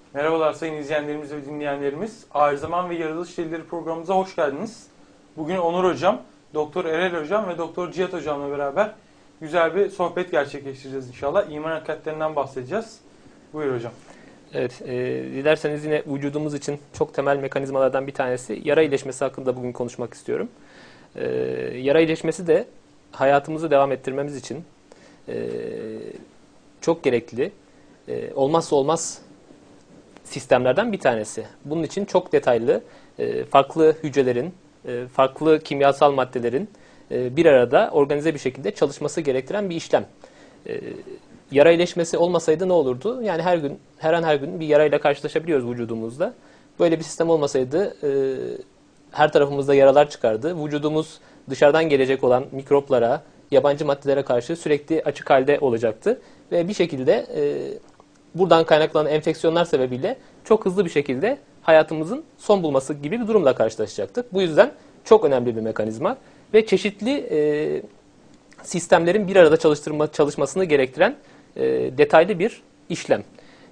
Merhabalar sayın izleyenlerimiz ve dinleyenlerimiz. Arızaman ve Yaratılış Delileri programımıza hoş geldiniz. Bugün Onur Hocam, Doktor Erel Hocam ve Doktor Cihat Hocam'la beraber güzel bir sohbet gerçekleştireceğiz inşallah. İman hakikatlerinden bahsedeceğiz. Buyur hocam. Evet, dilerseniz yine vücudumuz için çok temel mekanizmalardan bir tanesi yara iyileşmesi hakkında bugün konuşmak istiyorum. Yara iyileşmesi de hayatımızı devam ettirmemiz için çok gerekli, olmazsa olmaz sistemlerden bir tanesi. Bunun için çok detaylı, farklı hücrelerin, farklı kimyasal maddelerin bir arada organize bir şekilde çalışması gerektiren bir işlem. Yara iyileşmesi olmasaydı ne olurdu? Yani her gün bir yarayla karşılaşabiliyoruz vücudumuzda. Böyle bir sistem olmasaydı her tarafımızda yaralar çıkardı. Vücudumuz dışarıdan gelecek olan mikroplara, yabancı maddelere karşı sürekli açık halde olacaktı. Ve bir şekilde buradan kaynaklanan enfeksiyonlar sebebiyle çok hızlı bir şekilde hayatımızın son bulması gibi bir durumla karşılaşacaktık. Bu yüzden çok önemli bir mekanizma ve çeşitli sistemlerin bir arada çalışmasını gerektiren detaylı bir işlem.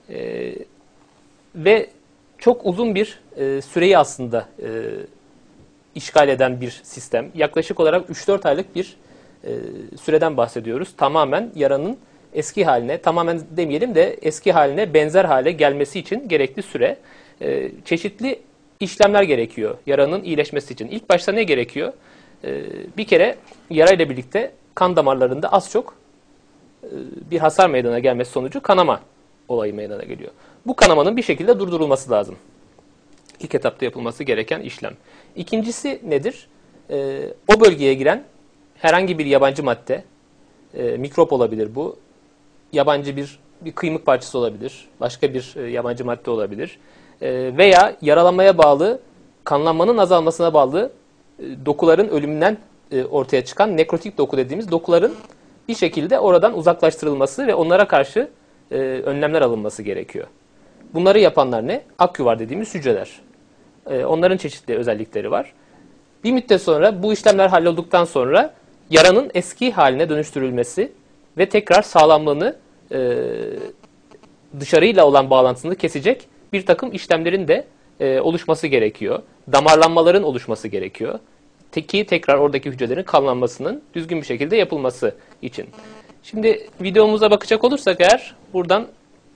Ve çok uzun bir süreyi aslında işgal eden bir sistem. Yaklaşık olarak 3-4 aylık bir süreden bahsediyoruz. Tamamen yaranın eski haline, tamamen demeyelim de eski haline benzer hale gelmesi için gerekli süre. Çeşitli işlemler gerekiyor yaranın iyileşmesi için. İlk başta ne gerekiyor? Bir kere yarayla birlikte kan damarlarında az çok bir hasar meydana gelmesi sonucu kanama olayı meydana geliyor. Bu kanamanın bir şekilde durdurulması lazım. İlk etapta yapılması gereken işlem. İkincisi nedir? O bölgeye giren herhangi bir yabancı madde, mikrop olabilir bu, yabancı bir kıymık parçası olabilir, başka bir yabancı madde olabilir veya yaralanmaya bağlı, kanlanmanın azalmasına bağlı dokuların ölümünden ortaya çıkan nekrotik doku dediğimiz dokuların bir şekilde oradan uzaklaştırılması ve onlara karşı önlemler alınması gerekiyor. Bunları yapanlar ne? Akyuvar dediğimiz hücreler. Onların çeşitli özellikleri var. Bir müddet sonra bu işlemler hallolduktan sonra yaranın eski haline dönüştürülmesi ve tekrar sağlamlığını dışarıyla olan bağlantısını kesecek bir takım işlemlerin de oluşması gerekiyor. Damarlanmaların oluşması gerekiyor. Ki tekrar oradaki hücrelerin kanlanmasının düzgün bir şekilde yapılması için. Şimdi videomuza bakacak olursak eğer buradan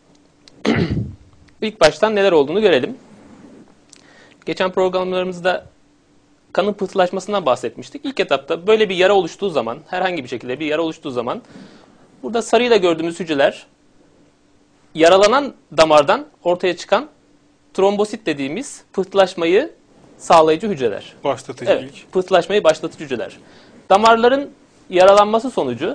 ilk baştan neler olduğunu görelim. Geçen programlarımızda kanın pıhtılaşmasından bahsetmiştik. İlk etapta böyle bir yara oluştuğu zaman, herhangi bir şekilde bir yara oluştuğu zaman burada sarıyla gördüğümüz hücreler yaralanan damardan ortaya çıkan trombosit dediğimiz pıhtılaşmayı sağlayıcı hücreler. Başlatıcı evet, ilk. Pıhtılaşmayı başlatıcı hücreler. Damarların yaralanması sonucu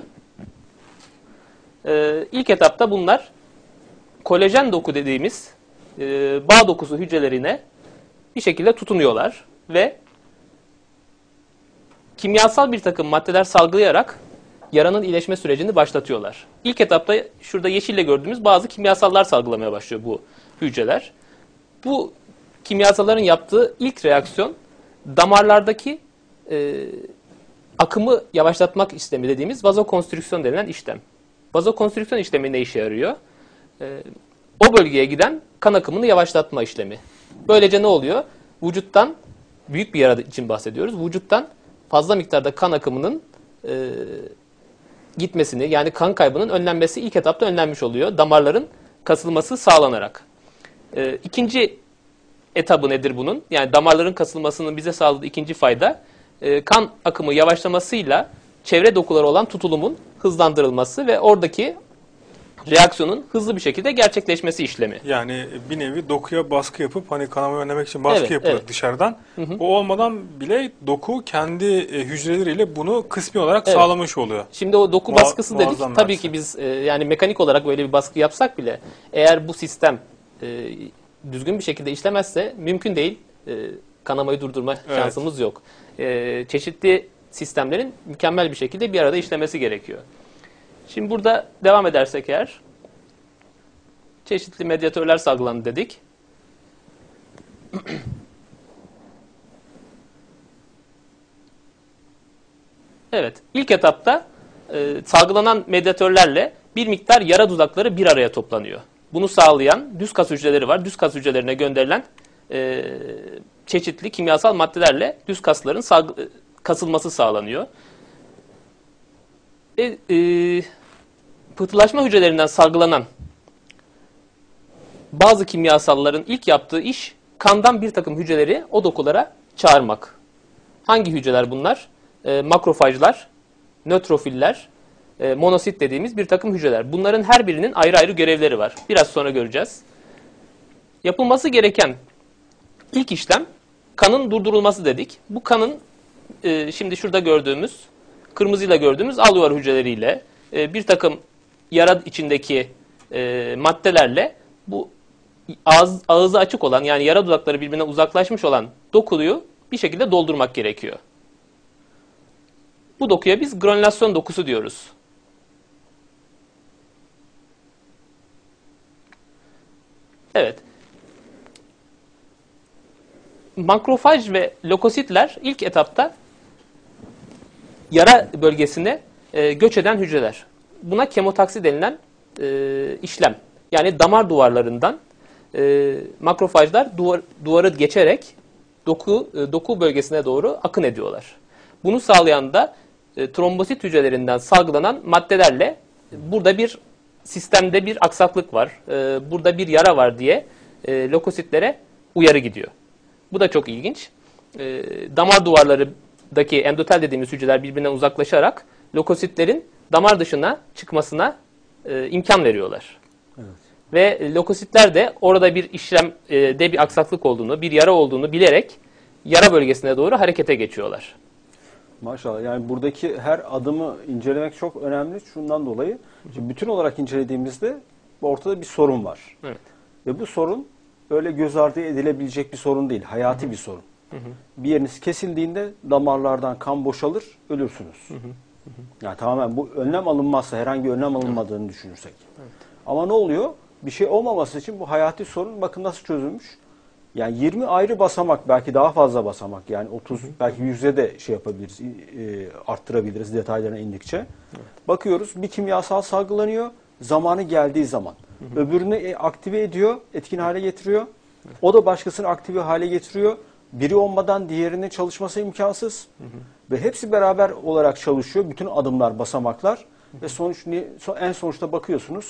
ilk etapta bunlar kolajen doku dediğimiz bağ dokusu hücrelerine bir şekilde tutunuyorlar ve kimyasal bir takım maddeler salgılayarak yaranın iyileşme sürecini başlatıyorlar. İlk etapta şurada yeşille gördüğümüz bazı kimyasallar salgılamaya başlıyor bu hücreler. Bu kimyasalların yaptığı ilk reaksiyon damarlardaki akımı yavaşlatmak işlemi dediğimiz vazokonstrüksiyon denilen işlem. Vazokonstrüksiyon işlemi ne işe yarıyor? O bölgeye giden kan akımını yavaşlatma işlemi. Böylece ne oluyor? Vücuttan, büyük bir yara için bahsediyoruz, vücuttan fazla miktarda kan akımının gitmesini, yani kan kaybının önlenmesi ilk etapta önlenmiş oluyor. Damarların kasılması sağlanarak. İkinci etabı nedir bunun? Yani damarların kasılmasının bize sağladığı ikinci fayda, kan akımı yavaşlamasıyla çevre dokuları olan tutulumun hızlandırılması ve oradaki reaksiyonun hızlı bir şekilde gerçekleşmesi işlemi. Yani bir nevi dokuya baskı yapıp hani kanamayı önlemek için baskı yapılır evet. dışarıdan. O olmadan bile doku kendi hücreleriyle bunu kısmi olarak Evet. sağlamış oluyor. Şimdi o doku baskısı dedik. Muazzam Tabii versi. ki biz yani mekanik olarak böyle bir baskı yapsak bile eğer bu sistem düzgün bir şekilde işlemezse mümkün değil. Kanamayı durdurma şansımız yok. Çeşitli sistemlerin mükemmel bir şekilde bir arada işlemesi gerekiyor. Şimdi burada devam edersek eğer çeşitli medyatörler salgılandı dedik. Evet, ilk etapta salgılanan medyatörlerle bir miktar yara dudakları bir araya toplanıyor. Bunu sağlayan düz kas hücreleri var. Düz kas hücrelerine gönderilen çeşitli kimyasal maddelerle düz kasların kasılması sağlanıyor. Pıhtılaşma hücrelerinden salgılanan bazı kimyasalların ilk yaptığı iş kandan bir takım hücreleri o dokulara çağırmak. Hangi hücreler bunlar? Makrofajlar, nötrofiller, monosit dediğimiz bir takım hücreler. Bunların her birinin ayrı ayrı görevleri var. Biraz sonra göreceğiz. Yapılması gereken ilk işlem kanın durdurulması dedik. Bu kanın şimdi şurada gördüğümüz, kırmızıyla gördüğümüz alveolar hücreleriyle bir takım yara içindeki maddelerle bu ağzı açık olan, yani yara dudakları birbirine uzaklaşmış olan dokuyu bir şekilde doldurmak gerekiyor. Bu dokuya biz granülasyon dokusu diyoruz. Evet. Makrofaj ve lökositler ilk etapta yara bölgesine göç eden hücreler. Buna kemotaksi denilen işlem. Yani damar duvarlarından makrofajlar duvarı geçerek doku bölgesine doğru akın ediyorlar. Bunu sağlayan da trombosit hücrelerinden salgılanan maddelerle burada bir sistemde bir aksaklık var, burada bir yara var diye lökositlere uyarı gidiyor. Bu da çok ilginç. Damar duvarlarındaki endotel dediğimiz hücreler birbirinden uzaklaşarak lökositlerin damar dışına çıkmasına imkan veriyorlar. Evet. Ve lökositler de orada bir işlemde bir aksaklık olduğunu, bir yara olduğunu bilerek yara bölgesine doğru harekete geçiyorlar. Maşallah. Yani buradaki her adımı incelemek çok önemli. Şundan dolayı şimdi bütün olarak incelediğimizde ortada bir sorun var. Evet. Ve bu sorun öyle göz ardı edilebilecek bir sorun değil. Hayati bir sorun. Hı hı. Bir yeriniz kesildiğinde damarlardan kan boşalır, ölürsünüz. Hı hı. Yani tamamen bu önlem alınmazsa, herhangi önlem alınmadığını düşünürsek. Evet. Ama ne oluyor? Bir şey olmaması için bu hayati sorun bakın nasıl çözülmüş. Yani 20 ayrı basamak, belki daha fazla basamak, yani 30, belki 100'e de şey yapabiliriz, arttırabiliriz detaylarına indikçe. Evet. Bakıyoruz bir kimyasal salgılanıyor zamanı geldiği zaman. Hı hı. Öbürünü aktive ediyor, etkin hale getiriyor. Evet. O da başkasını aktive hale getiriyor. Biri olmadan diğerinin çalışması imkansız. Hı hı. Ve hepsi beraber olarak çalışıyor. Bütün adımlar, basamaklar. Hı hı. Ve en sonuçta bakıyorsunuz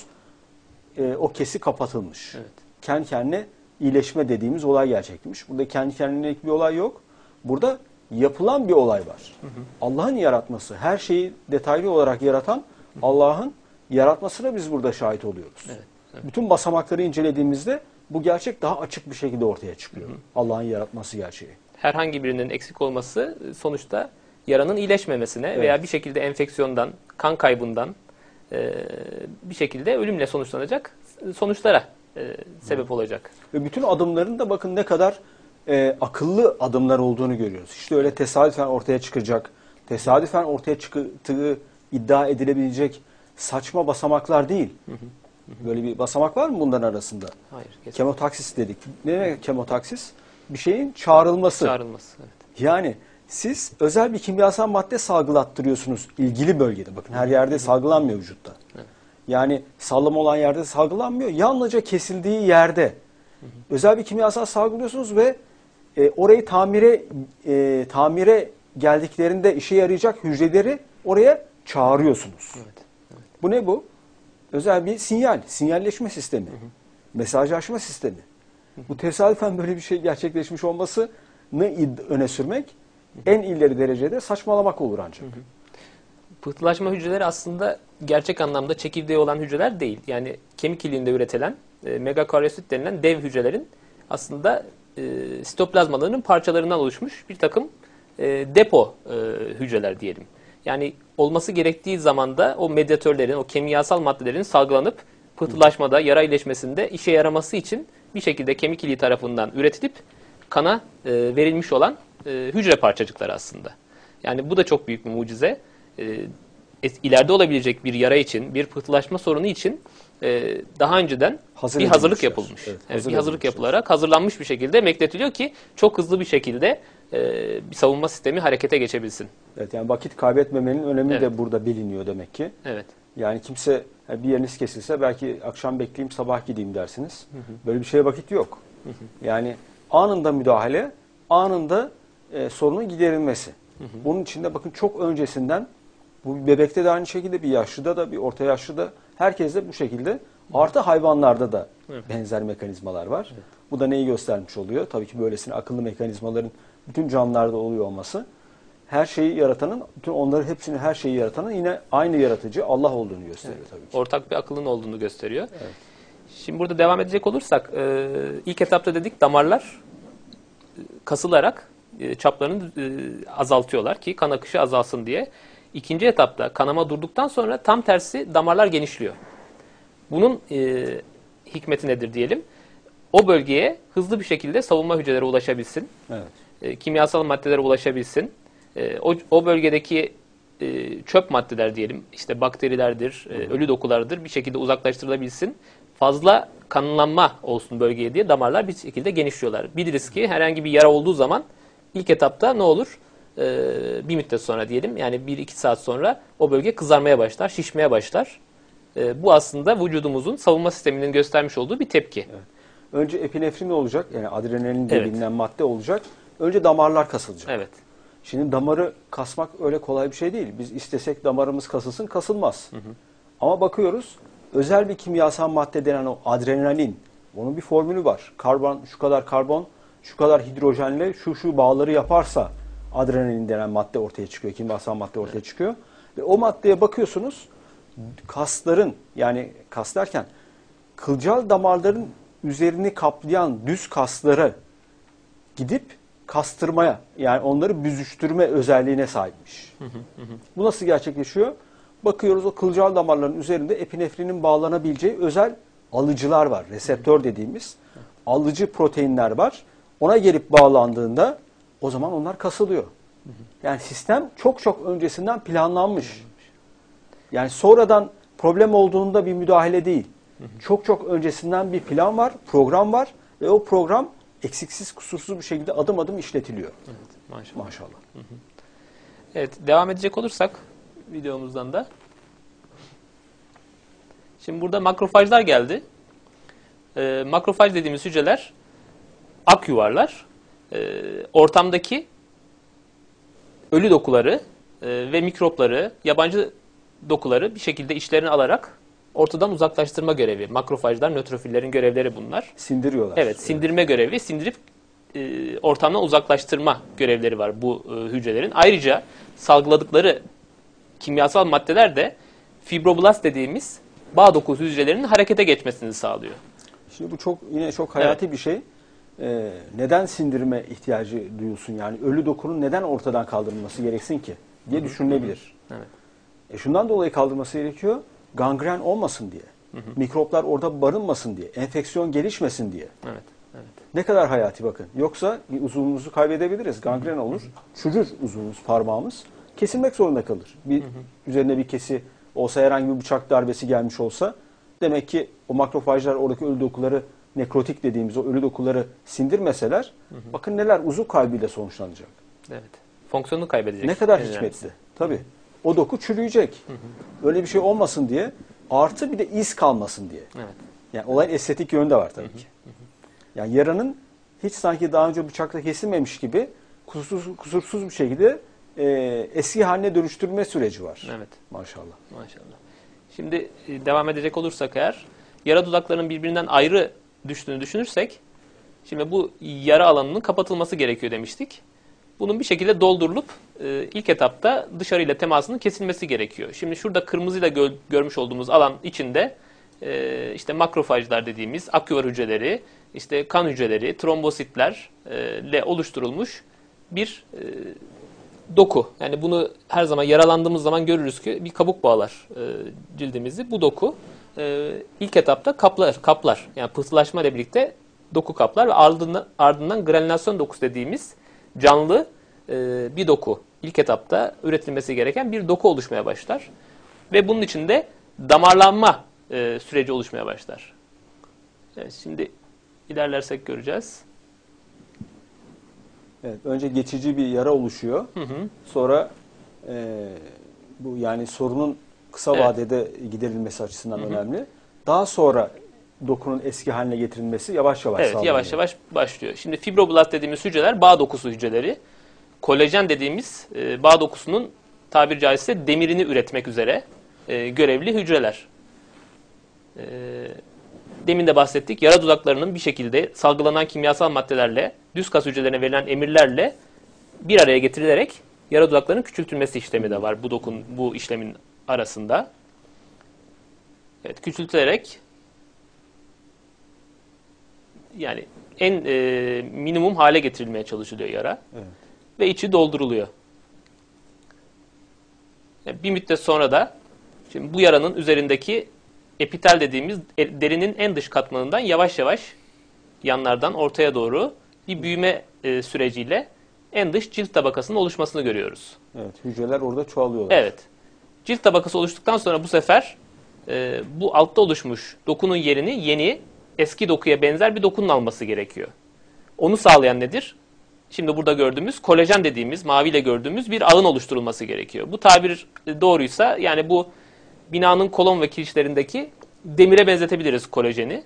o kesi kapatılmış. Evet. Kendi kendine iyileşme dediğimiz olay gerçekleşmiş. Burada kendi kendine bir olay yok. Burada yapılan bir olay var. Allah'ın yaratması, her şeyi detaylı olarak yaratan Allah'ın yaratmasına biz burada şahit oluyoruz. Evet, evet. Bütün basamakları incelediğimizde bu gerçek daha açık bir şekilde ortaya çıkıyor. Allah'ın yaratması gerçeği. Herhangi birinin eksik olması sonuçta yaranın iyileşmemesine evet. veya bir şekilde enfeksiyondan, kan kaybından bir şekilde ölümle sonuçlanacak sonuçlara sebep olacak. Ve bütün adımların da bakın ne kadar akıllı adımlar olduğunu görüyoruz. İşte öyle tesadüfen ortaya çıkacak, tesadüfen ortaya çıktığı iddia edilebilecek saçma basamaklar değil. Böyle bir basamak var mı bunların arasında? Hayır. Kesinlikle. Kemotaksis dedik. Ne demek kemotaksis? Bir şeyin çağrılması. Çağrılması, evet. Yani siz özel bir kimyasal madde salgılattırıyorsunuz ilgili bölgede. Bakın her yerde salgılanmıyor vücutta. Evet. Yani sallama olan yerde salgılanmıyor. Yalnızca kesildiği yerde özel bir kimyasal salgılıyorsunuz ve orayı tamire geldiklerinde işe yarayacak hücreleri oraya çağırıyorsunuz. Evet, evet. Bu ne bu? Özel bir sinyalleşme sistemi, mesajlaşma sistemi. Bu tesadüfen böyle bir şey gerçekleşmiş olmasını öne sürmek en ileri derecede saçmalamak olur ancak. Pıhtılaşma hücreleri aslında gerçek anlamda çekirdeği olan hücreler değil. Yani kemik iliğinde üretilen megakaryosit denilen dev hücrelerin aslında sitoplazmalarının parçalarından oluşmuş bir takım depo hücreler diyelim. Yani olması gerektiği zamanda o medyatörlerin, o kimyasal maddelerin salgılanıp pıhtılaşmada, yara iyileşmesinde işe yaraması için bir şekilde kemik iliği tarafından üretilip kana verilmiş olan hücre parçacıkları aslında. Yani bu da çok büyük bir mucize. İleride olabilecek bir yara için, bir pıhtılaşma sorunu için daha önceden bir hazırlık yapılmış. Evet, bir hazırlık yapılarak hazırlanmış bir şekilde bekletiliyor ki çok hızlı bir şekilde bir savunma sistemi harekete geçebilsin. Evet, yani vakit kaybetmemenin önemi de burada biliniyor demek ki. Evet. Yani kimse Yani bir yeriniz kesilse belki akşam bekleyeyim sabah gideyim dersiniz. Böyle bir şeye vakit yok. Yani anında müdahale, anında sorunun giderilmesi. Bunun için de bakın çok öncesinden bu bir bebekte de aynı şekilde, bir yaşlıda da, bir orta yaşlıda, herkes de bu şekilde. Artı hayvanlarda da benzer mekanizmalar var. Evet. Bu da neyi göstermiş oluyor? Tabii ki böylesine akıllı mekanizmaların bütün canlılarda oluyor olması. Her şeyi yaratanın, bütün onları hepsini, her şeyi yaratanın yine aynı yaratıcı Allah olduğunu gösteriyor tabii ki. Ortak bir akılın olduğunu gösteriyor. Evet. Şimdi burada devam edecek olursak ilk etapta dedik damarlar kasılarak çaplarını azaltıyorlar ki kan akışı azalsın diye. İkinci etapta kanama durduktan sonra tam tersi damarlar genişliyor. Bunun hikmeti nedir diyelim? O bölgeye hızlı bir şekilde savunma hücreleri ulaşabilsin. Evet. Kimyasal maddelere ulaşabilsin. O bölgedeki çöp maddeler diyelim, işte bakterilerdir, ölü dokulardır bir şekilde uzaklaştırılabilsin. Fazla kanlanma olsun bölgeye diye damarlar bir şekilde genişliyorlar. Biliriz ki herhangi bir yara olduğu zaman ilk etapta ne olur? Bir müddet sonra diyelim, yani 1-2 saat sonra o bölge kızarmaya başlar, şişmeye başlar. Bu aslında vücudumuzun savunma sisteminin göstermiş olduğu bir tepki. Evet. Önce epinefrin olacak, yani adrenalin diye Evet. bilinen madde olacak. Önce damarlar kasılacak. Evet. Şimdi damarı kasmak öyle kolay bir şey değil. Biz istesek damarımız kasılsın, kasılmaz. Ama bakıyoruz, özel bir kimyasal madde denen o adrenalin, onun bir formülü var. Karbon, şu kadar karbon, şu kadar hidrojenle şu bağları yaparsa adrenalin denen madde ortaya çıkıyor, kimyasal madde ortaya çıkıyor. Ve o maddeye bakıyorsunuz, kasların, yani kas derken kılcal damarların üzerini kaplayan düz kasları gidip kastırmaya, yani onları büzüştürme özelliğine sahipmiş. Bu nasıl gerçekleşiyor? Bakıyoruz, o kılcal damarların üzerinde epinefrinin bağlanabileceği özel alıcılar var. Reseptör dediğimiz alıcı proteinler var. Ona gelip bağlandığında o zaman onlar kasılıyor. Yani sistem çok çok öncesinden planlanmış. Yani sonradan problem olduğunda bir müdahale değil. Çok çok öncesinden bir plan var, program var ve o program eksiksiz, kusursuz bir şekilde adım adım işletiliyor. Evet, maşallah. Maşallah. Evet, devam edecek olursak videomuzdan da. Şimdi burada makrofajlar geldi. Makrofaj dediğimiz hücreler ak yuvarlar. Ortamdaki ölü dokuları ve mikropları, yabancı dokuları bir şekilde içlerine alarak ortadan uzaklaştırma görevi. Makrofajlar, nötrofillerin görevleri bunlar. Sindiriyorlar. Evet, sindirme görevi, sindirip ortamdan uzaklaştırma görevleri var bu hücrelerin. Ayrıca salgıladıkları kimyasal maddeler de fibroblast dediğimiz bağ dokusu hücrelerinin harekete geçmesini sağlıyor. Şimdi bu yine çok hayati bir şey. Neden sindirme ihtiyacı duyulsun? Yani ölü dokunun neden ortadan kaldırılması gereksin ki diye düşünülebilir. Evet. Şundan dolayı kaldırılması gerekiyor. Gangren olmasın diye. Mikroplar orada barınmasın diye. Enfeksiyon gelişmesin diye. Evet. Evet. Ne kadar hayati bakın. Yoksa bir uzuvumuzu kaybedebiliriz. Gangren olur. Çürür uzuvumuz, parmağımız. Kesilmek zorunda kalır. Üzerine bir kesi olsa, herhangi bir bıçak darbesi gelmiş olsa, demek ki o makrofajlar oradaki ölü dokuları, nekrotik dediğimiz o ölü dokuları sindirmeseler, bakın neler uzuv kaybıyla sonuçlanacak. Evet. Fonksiyonunu kaybedecek. Ne kadar En hikmetli. önemlisi. Tabii. O doku çürüyecek. Öyle bir şey olmasın diye, artı bir de iz kalmasın diye. Evet. Yani olayın estetik yönü de var tabii ki. Yani yaranın hiç sanki daha önce bıçakla kesilmemiş gibi kusursuz bir şekilde eski haline dönüştürme süreci var. Evet. Maşallah. Maşallah. Şimdi devam edecek olursak eğer, yara dudaklarının birbirinden ayrı düştüğünü düşünürsek, şimdi bu yara alanının kapatılması gerekiyor demiştik. Bunun bir şekilde doldurulup ilk etapta dışarıyla temasının kesilmesi gerekiyor. Şimdi şurada kırmızıyla görmüş olduğumuz alan içinde işte makrofajlar dediğimiz aküvar hücreleri, işte kan hücreleri, trombositlerle oluşturulmuş bir doku. Yani bunu her zaman yaralandığımız zaman görürüz ki bir kabuk bağlar cildimizi. Bu doku ilk etapta kaplar. Yani pıhtılaşma ile birlikte doku kaplar ve ardından granülasyon dokusu dediğimiz canlı bir doku. İlk etapta üretilmesi gereken bir doku oluşmaya başlar. Ve bunun içinde damarlanma süreci oluşmaya başlar. Evet, şimdi ilerlersek göreceğiz. Evet, önce geçici bir yara oluşuyor. Sonra bu yani sorunun kısa Evet. vadede giderilmesi açısından önemli. Daha sonra dokunun eski haline getirilmesi yavaş yavaş Evet, sağlanıyor. yavaş yavaş başlıyor. Şimdi fibroblast dediğimiz hücreler bağ dokusu hücreleri. Kolajen dediğimiz bağ dokusunun tabiri caizse demirini üretmek üzere görevli hücreler. Demin de bahsettik. Yara dudaklarının bir şekilde salgılanan kimyasal maddelerle, düz kas hücrelerine verilen emirlerle bir araya getirilerek yara dudaklarının küçültülmesi işlemi de var bu işlemin arasında. Evet, küçültülerek yani en minimum hale getirilmeye çalışılıyor yara. Evet. Ve içi dolduruluyor. Bir müddet sonra da şimdi bu yaranın üzerindeki epitel dediğimiz derinin en dış katmanından yavaş yavaş yanlardan ortaya doğru bir büyüme süreciyle en dış cilt tabakasının oluşmasını görüyoruz. Evet, hücreler orada çoğalıyorlar. Evet. Cilt tabakası oluştuktan sonra bu sefer bu altta oluşmuş dokunun yerini yeni eski dokuya benzer bir dokunun alması gerekiyor. Onu sağlayan nedir? Şimdi burada gördüğümüz kolajen dediğimiz, maviyle gördüğümüz bir ağın oluşturulması gerekiyor. Bu tabir doğruysa yani bu binanın kolon ve kirişlerindeki demire benzetebiliriz kolajeni.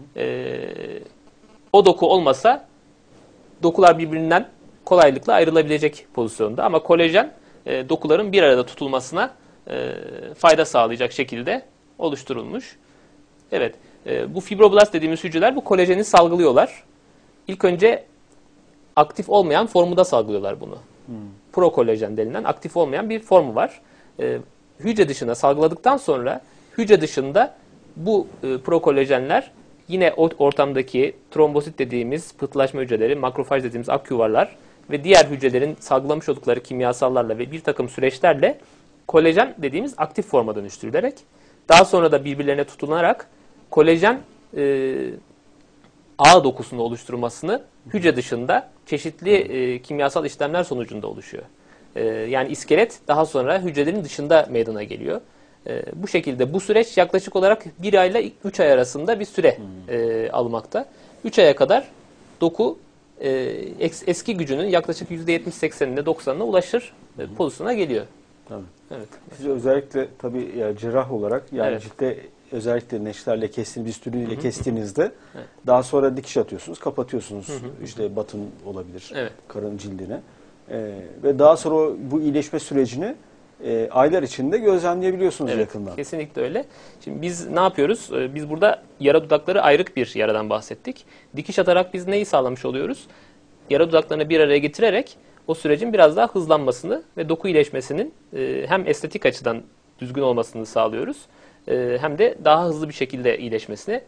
O doku olmasa dokular birbirinden kolaylıkla ayrılabilecek pozisyonda. Ama kolajen dokuların bir arada tutulmasına fayda sağlayacak şekilde oluşturulmuş. Evet, bu fibroblast dediğimiz hücreler bu kolajeni salgılıyorlar. İlk önce aktif olmayan formunda salgılıyorlar bunu. Prokolajen denilen aktif olmayan bir formu var. Hücre dışına salgıladıktan sonra hücre dışında bu prokolajenler yine ortamdaki trombosit dediğimiz pıhtılaşma hücreleri, makrofaj dediğimiz ak yuvarlar ve diğer hücrelerin salgılamış oldukları kimyasallarla ve bir takım süreçlerle kolajen dediğimiz aktif forma dönüştürülerek daha sonra da birbirlerine tutunarak kolajen ağ dokusunu oluşturmasını hücre dışında çeşitli kimyasal işlemler sonucunda oluşuyor. Yani iskelet daha sonra hücrelerin dışında meydana geliyor. Bu şekilde bu süreç yaklaşık olarak 1 ay ile 3 ay arasında bir süre almakta. 3 aya kadar doku eski gücünün yaklaşık %70-80'ine 90'ına ulaşır pozisyona geliyor. Tabii. Evet. Siz özellikle tabii ya cerrah olarak yani Evet. ciltte özellikle neşterle kestiğiniz, bistürüyle kestiğinizde daha sonra dikiş atıyorsunuz, kapatıyorsunuz. İşte batın olabilir Evet. karın cildine. Ve daha sonra bu iyileşme sürecini aylar içinde gözlemleyebiliyorsunuz Evet, yakından. kesinlikle öyle. Şimdi biz ne yapıyoruz? Biz burada yara dudakları ayrık bir yaradan bahsettik. Dikiş atarak biz neyi sağlamış oluyoruz? Yara dudaklarını bir araya getirerek o sürecin biraz daha hızlanmasını ve doku iyileşmesinin hem estetik açıdan düzgün olmasını sağlıyoruz. Hem de daha hızlı bir şekilde iyileşmesine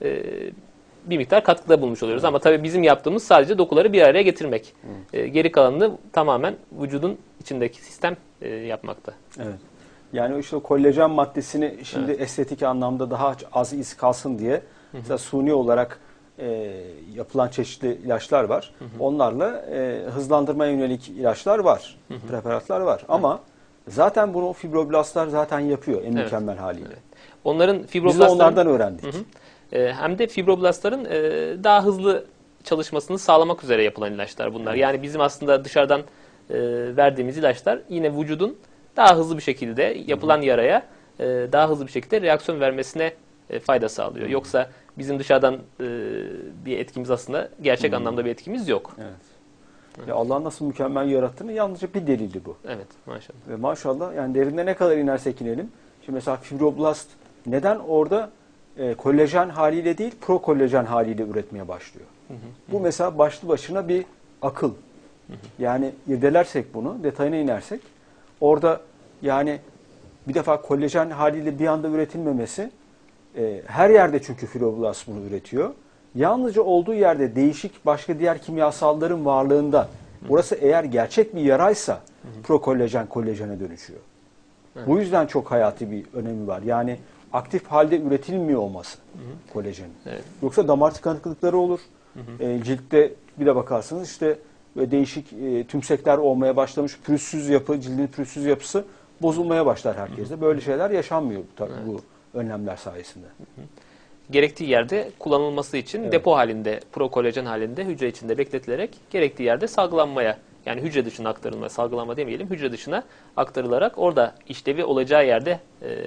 bir miktar katkıda bulmuş oluyoruz. Ama tabii bizim yaptığımız sadece dokuları bir araya getirmek. Geri kalanını tamamen vücudun içindeki sistem yapmakta. Evet. Yani işte o kolajen maddesini şimdi estetik anlamda daha az iz kalsın diye mesela suni olarak yapılan çeşitli ilaçlar var. Onlarla hızlandırmaya yönelik ilaçlar var, preparatlar var. Ama zaten bunu fibroblastlar zaten yapıyor en mükemmel haliyle. Evet. Onların Biz de fibroblastların onlardan öğrendik. hem de fibroblastların daha hızlı çalışmasını sağlamak üzere yapılan ilaçlar bunlar. Yani bizim aslında dışarıdan verdiğimiz ilaçlar yine vücudun daha hızlı bir şekilde yapılan yaraya daha hızlı bir şekilde reaksiyon vermesine fayda sağlıyor. Yoksa bizim dışarıdan bir etkimiz aslında gerçek anlamda bir etkimiz yok. Evet. Ya Allah nasıl mükemmel yarattığını yalnızca bir delili bu. Evet, maşallah. Ve maşallah yani derinde ne kadar inersek inelim. Şimdi mesela fibroblast neden orada kolajen haliyle değil prokolajen haliyle üretmeye başlıyor? Bu mesela başlı başına bir akıl. Yani irdelersek bunu, detayına inersek orada yani bir defa kolajen haliyle bir anda üretilmemesi her yerde çünkü fibroblast bunu üretiyor. Yalnızca olduğu yerde değişik başka diğer kimyasalların varlığında burası eğer gerçek bir yaraysa prokolajen kolajene dönüşüyor. Bu yüzden çok hayati bir önemi var. Yani aktif halde üretilmiyor olması kolajenin. Evet. Yoksa damar tıkanıklıkları olur. Ciltte bir de bakarsınız işte böyle değişik tümsekler olmaya başlamış, pürüzsüz yapı, cildin pürüzsüz yapısı bozulmaya başlar herkeste. Böyle şeyler yaşanmıyor tabii bu önlemler sayesinde. Gerektiği yerde kullanılması için depo halinde, prokolajen halinde hücre içinde bekletilerek gerektiği yerde salgılanmaya yani hücre dışına aktarılma, salgılanma demeyelim, hücre dışına aktarılarak orada işlevi olacağı yerde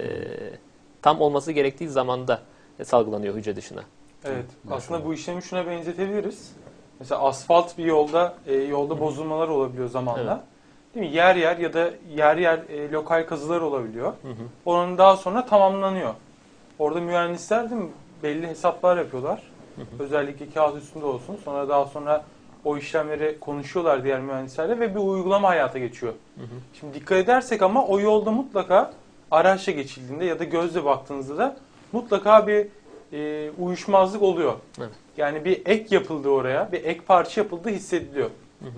tam olması gerektiği zamanda salgılanıyor hücre dışına. Evet. Aslında bu işlemi şuna benzetebiliriz. Mesela asfalt bir yolda bozulmalar olabiliyor zamanla. Evet. Değil mi? Yer yer ya da yer lokal kazılar olabiliyor. Onun daha sonra tamamlanıyor. Orada mühendisler değil mi? Belli hesaplar yapıyorlar. Özellikle kağıt üstünde olsun. Daha sonra o işlemleri konuşuyorlar diğer mühendislerle ve bir uygulama hayata geçiyor. Şimdi dikkat edersek ama o yolda mutlaka araçla geçildiğinde ya da gözle baktığınızda da mutlaka bir uyuşmazlık oluyor. Evet. Yani bir ek yapıldı oraya, bir ek parça yapıldığı hissediliyor.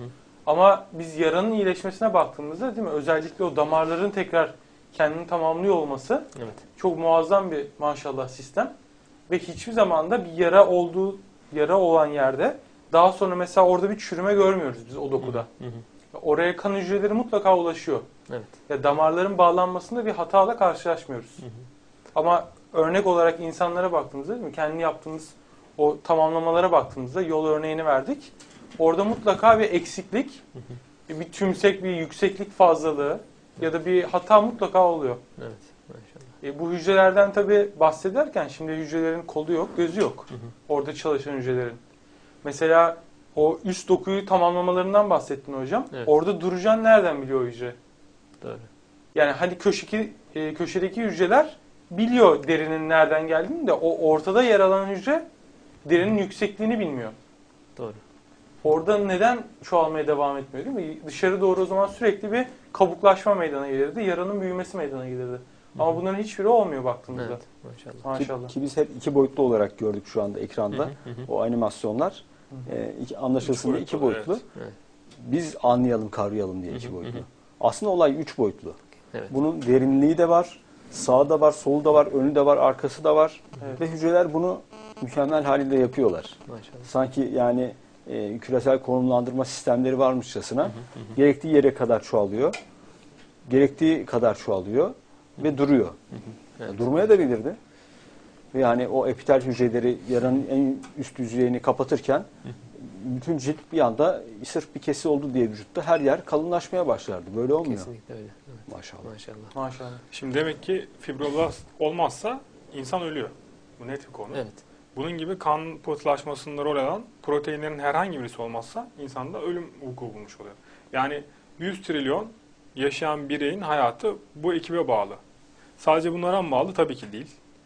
Ama biz yaranın iyileşmesine baktığımızda değil mi? Özellikle o damarların tekrar kendini tamamlıyor olması çok muazzam bir maşallah sistem. Ve hiçbir zaman da bir yara olan yerde daha sonra mesela orada bir çürüme görmüyoruz biz o dokuda. Oraya kan hücreleri mutlaka ulaşıyor. Evet. Ya damarların bağlanmasında bir hatayla karşılaşmıyoruz. Ama örnek olarak insanlara baktığımızda değil mi? Kendi yaptığımız o tamamlamalara baktığımızda yol örneğini verdik. Orada mutlaka bir eksiklik, bir tümsek, bir yükseklik fazlalığı ya da bir hata mutlaka oluyor. Evet. Maşallah. Bu hücrelerden tabii bahsederken şimdi hücrelerin kolu yok, gözü yok. Orada çalışan hücrelerin. Mesela o üst dokuyu tamamlamalarından bahsettin hocam. Evet. Orada duracağını nereden biliyor o hücre? Doğru. Yani hani köşedeki hücreler biliyor derinin nereden geldiğini de o ortada yer alan hücre derinin yüksekliğini bilmiyor. Doğru. Orada neden çoğalmaya devam etmiyor değil mi? Dışarı doğru o zaman sürekli bir kabuklaşma meydana gelirdi. Yaranın büyümesi meydana gelirdi. Ama bunların hiçbiri olmuyor baktığımızda. Evet. Maşallah. Maşallah. Ki biz hep iki boyutlu olarak gördük şu anda ekranda. O animasyonlar anlaşılsın diye iki boyutlu. Evet. Biz anlayalım, kavrayalım diye iki boyutlu. Aslında olay üç boyutlu. Evet. Bunun derinliği de var, sağı da var, solu da var, önü de var, arkası da var. Evet. Ve hücreler bunu mükemmel haliyle yapıyorlar. Maşallah. Sanki yani küresel konumlandırma sistemleri varmışçasına gerektiği yere kadar çoğalıyor. Gerektiği kadar çoğalıyor ve duruyor. Evet. Durmaya da bilirdi. Ve yani o epitel hücreleri yaranın en üst yüzeyini kapatırken bütün cilt bir anda sırf bir kesi oldu diye vücutta her yer kalınlaşmaya başlardı. Böyle olmuyor. Kesinlikle öyle. Evet. Maşallah. Maşallah. Maşallah. Şimdi demek ki fibroblast olmazsa insan ölüyor. Bu net bir konu. Evet. Bunun gibi kan pıhtılaşmasında rol alan proteinlerin herhangi birisi olmazsa insanda ölüm vuku bulmuş oluyor. Yani 100 trilyon yaşayan bireyin hayatı bu ekibe bağlı. Sadece bunlara mı bağlı? Tabii ki değil.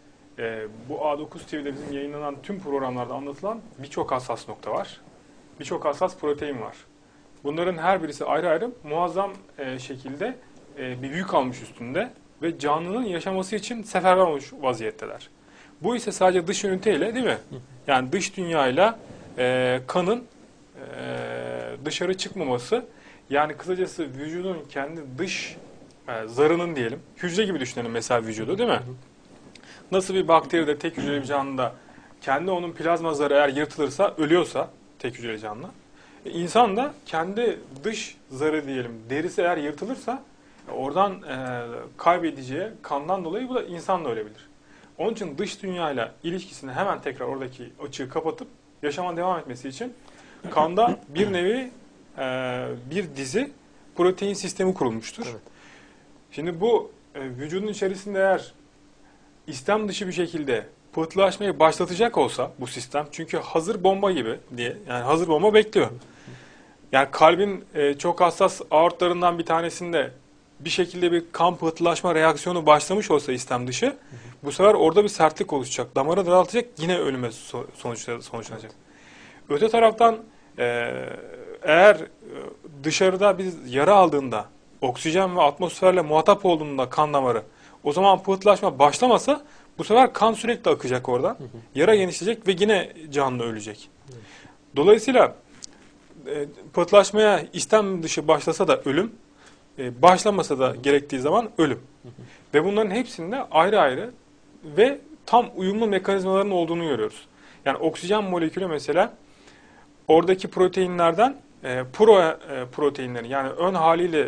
Bu A9 TV'de bizim yayınlanan tüm programlarda anlatılan birçok hassas nokta var. Birçok hassas protein var. Bunların her birisi ayrı ayrı muazzam şekilde bir yük almış üstünde ve canlının yaşaması için seferber olmuş vaziyetteler. Bu ise sadece dış üniteyle değil mi? Yani dış dünyayla kanın dışarı çıkmaması, yani kısacası vücudun kendi dış zarının diyelim, hücre gibi düşünelim mesela vücudu değil mi? Nasıl bir bakteride tek hücreli bir canlıda kendi onun plazma zarı eğer yırtılırsa ölüyorsa tek hücreli canlı, insan da kendi dış zarı diyelim derisi eğer yırtılırsa oradan kaybedeceği kandan dolayı bu da insan da ölebilir. Onun için dış dünyayla ilişkisini hemen tekrar oradaki açığı kapatıp yaşama devam etmesi için kanda bir nevi bir dizi protein sistemi kurulmuştur. Evet. Şimdi bu vücudun içerisinde eğer istem dışı bir şekilde pıhtılaşmayı başlatacak olsa bu sistem, çünkü hazır bomba gibi diye, yani hazır bomba bekliyor. Yani kalbin çok hassas aortlarından bir tanesinde bir şekilde bir kan pıhtılaşma reaksiyonu başlamış olsa istem dışı, bu sefer orada bir sertlik oluşacak. Damarı daraltacak, yine ölüme sonuçlanacak. Öte taraftan eğer dışarıda biz yara aldığında, oksijen ve atmosferle muhatap olduğunda kan damarı, o zaman pıhtılaşma başlamasa bu sefer kan sürekli akacak oradan. Yara genişleyecek ve yine canlı ölecek. Dolayısıyla pıhtılaşmaya istem dışı başlasa da ölüm, başlamasa da gerektiği zaman ölüm. Ve bunların hepsinde ayrı ayrı ve tam uyumlu mekanizmaların olduğunu görüyoruz. Yani oksijen molekülü mesela oradaki proteinlerden proteinlerin, yani ön haliyle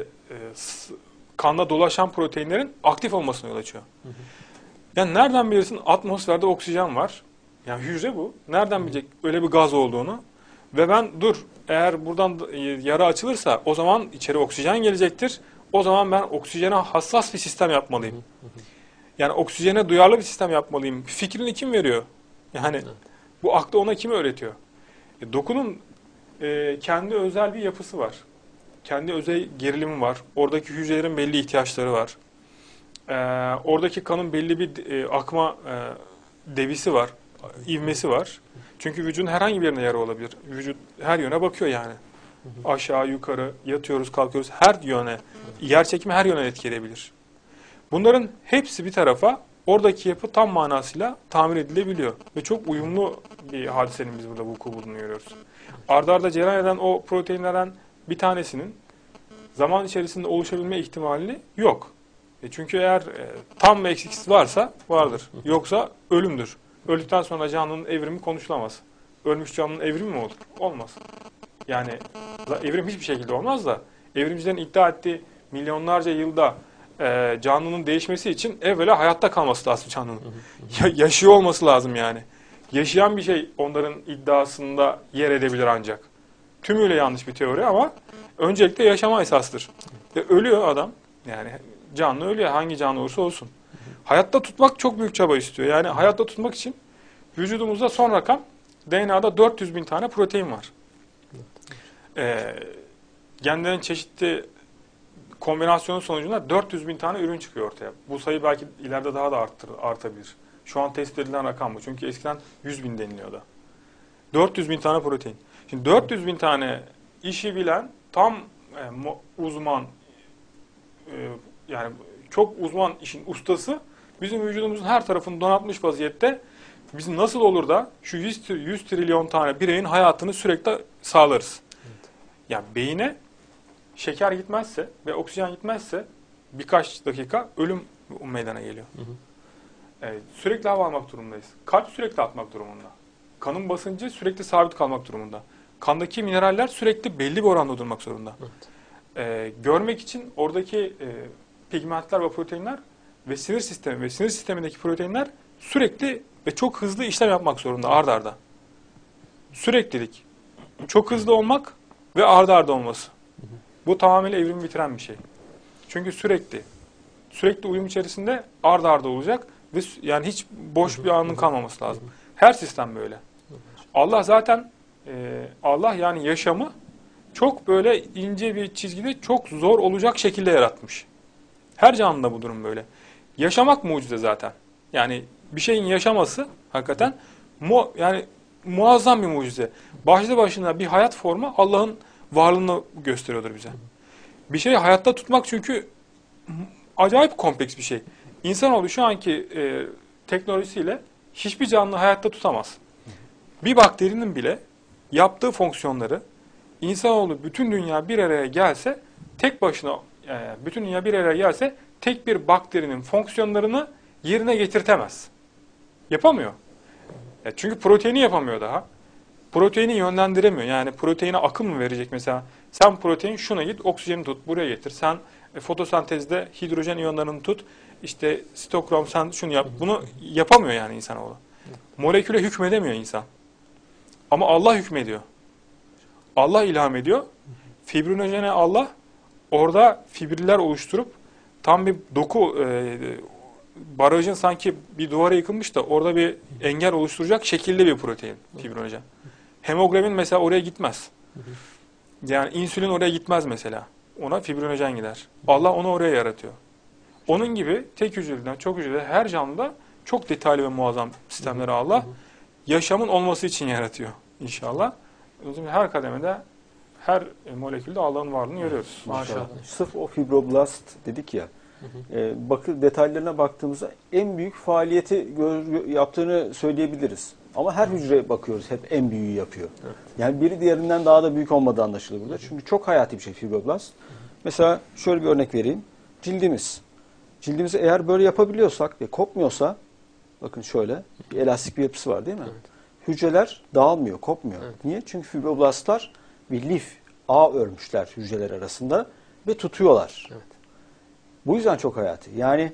kanda dolaşan proteinlerin aktif olmasına yol açıyor. Yani nereden bilirsin atmosferde oksijen var? Yani hücre bu. Nereden bilecek öyle bir gaz olduğunu? Ve ben eğer buradan yara açılırsa o zaman içeri oksijen gelecektir. O zaman ben oksijene hassas bir sistem yapmalıyım. Yani oksijene duyarlı bir sistem yapmalıyım. Fikrini kim veriyor? Yani bu aklı ona kim öğretiyor? Dokunun kendi özel bir yapısı var. Kendi özel gerilimi var. Oradaki hücrelerin belli ihtiyaçları var. Oradaki kanın belli bir akma devisi var. İvmesi var. Çünkü vücudun herhangi bir yerine yara olabilir. Vücut her yöne bakıyor yani. Aşağı, yukarı, yatıyoruz, kalkıyoruz. Her yöne, yer çekimi her yöne etki edebilir. Bunların hepsi bir tarafa, oradaki yapı tam manasıyla tamir edilebiliyor. Ve çok uyumlu bir hadisenin biz burada vuku bulduğunu görüyoruz. Arda arda cereyan eden o proteinlerden bir tanesinin zaman içerisinde oluşabilme ihtimali yok. Çünkü eğer tam ve eksiksiz varsa vardır. Yoksa ölümdür. Öldükten sonra canlının evrimi konuşulamaz. Ölmüş canlının evrimi mi olur? Olmaz. Yani evrim hiçbir şekilde olmaz da evrimcilerin iddia ettiği milyonlarca yılda canlının değişmesi için evvela hayatta kalması lazım canlının. Yaşıyor olması lazım yani. Yaşayan bir şey onların iddiasında yer edebilir ancak. Tümüyle yanlış bir teori ama öncelikle yaşama esastır. Ölüyor adam. Yani canlı ölüyor. Hangi canlı olursa olsun. Hayatta tutmak çok büyük çaba istiyor. Yani hayatta tutmak için vücudumuzda son rakam DNA'da 400 bin tane protein var. Genlerin çeşitli kombinasyonu sonucunda 400 bin tane ürün çıkıyor ortaya. Bu sayı belki ileride daha da artabilir. Şu an tespit edilen rakam bu. Çünkü eskiden 100 bin deniliyordu. 400 bin tane protein. Şimdi 400 bin tane işi bilen tam uzman yani çok uzman işin ustası bizim vücudumuzun her tarafını donatmış vaziyette biz nasıl olur da şu 100 trilyon tane bireyin hayatını sürekli sağlarız. Evet. Yani beyine şeker gitmezse ve oksijen gitmezse birkaç dakika ölüm meydana geliyor. Sürekli hava almak durumundayız. Kalp sürekli atmak durumunda. Kanın basıncı sürekli sabit kalmak durumunda. Kandaki mineraller sürekli belli bir oranda durmak zorunda. Evet. Görmek için oradaki pigmentler ve proteinler ve sinir sistemindeki proteinler sürekli ve çok hızlı işlem yapmak zorunda ard arda. Süreklilik. Çok hızlı olmak ve ard arda olması. Bu tamamıyla evrimi bitiren bir şey. Çünkü sürekli uyum içerisinde ard arda olacak ve yani hiç boş bir anın kalmaması lazım. Her sistem böyle. Allah zaten Allah yani yaşamı çok böyle ince bir çizgide çok zor olacak şekilde yaratmış. Her canlıda bu durum böyle. Yaşamak mucize zaten. Yani bir şeyin yaşaması hakikaten yani muazzam bir mucize. Başlı başına bir hayat formu Allah'ın varlığını gösteriyordur bize. Bir şeyi hayatta tutmak çünkü acayip kompleks bir şey. İnsanoğlu şu anki teknolojisiyle hiçbir canlı hayatta tutamaz. Bir bakterinin bile yaptığı fonksiyonları insanoğlu bütün dünya bir araya gelse tek başına bütün dünya bir araya gelse tek bir bakterinin fonksiyonlarını yerine getirtemez. Yapamıyor. Çünkü proteini yapamıyor daha. Proteini yönlendiremiyor. Yani proteine akım mı verecek mesela? Sen protein şuna git, oksijeni tut, buraya getir. Sen fotosentezde hidrojen iyonlarını tut, işte sitokrom sen şunu yap. Bunu yapamıyor yani insanoğlu. Moleküle hükmedemiyor insan. Ama Allah hükmediyor. Allah ilham ediyor. Fibrinojene Allah orada fibriller oluşturup tam bir doku barajın sanki bir duvara yıkılmış da orada bir engel oluşturacak şekilde bir protein fibrinojen. Hemoglobin mesela oraya gitmez. Yani insülin oraya gitmez mesela. Ona fibrinojen gider. Allah onu oraya yaratıyor. Onun gibi tek hücreden çok hücrede her canlıda çok detaylı ve muazzam sistemleri Allah yaşamın olması için yaratıyor inşallah. Her kademede her molekülde Allah'ın varlığını görüyoruz. Maşallah. Sırf o fibroblast dedik ya. Detaylarına baktığımızda en büyük faaliyeti yaptığını söyleyebiliriz. Ama her hücre bakıyoruz hep en büyüğü yapıyor. Evet. Yani biri diğerinden daha da büyük olmadığı anlaşılır burada. Çünkü çok hayati bir şey fibroblast. Mesela şöyle bir örnek vereyim. Cildimiz. Cildimizi eğer böyle yapabiliyorsak ve kopmuyorsa bakın şöyle bir elastik bir yapısı var değil mi? Evet. Hücreler dağılmıyor, kopmuyor. Evet. Niye? Çünkü fibroblastlar bir lif, ağ örmüşler hücreler arasında ve tutuyorlar. Evet. Bu yüzden çok hayati. Yani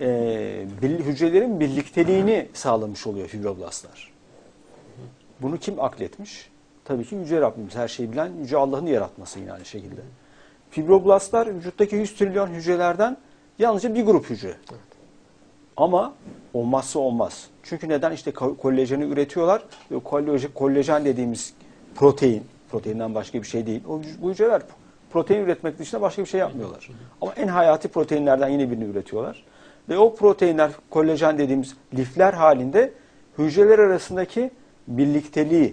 hücrelerin birlikteliğini sağlamış oluyor fibroblastlar. Bunu kim akletmiş? Tabii ki Yüce Rabbimiz, her şeyi bilen Yüce Allah'ın yaratması yine aynı şekilde. Fibroblastlar vücuttaki 100 trilyon hücrelerden yalnızca bir grup hücre. Evet. Ama olmazsa olmaz. Çünkü neden? İşte kolajeni üretiyorlar ve kolajen dediğimiz proteinden başka bir şey değil. Bu hücreler protein üretmek dışında başka bir şey yapmıyorlar. Ama en hayati proteinlerden yine birini üretiyorlar. Ve o proteinler, kolajen dediğimiz lifler halinde hücreler arasındaki birlikteliği,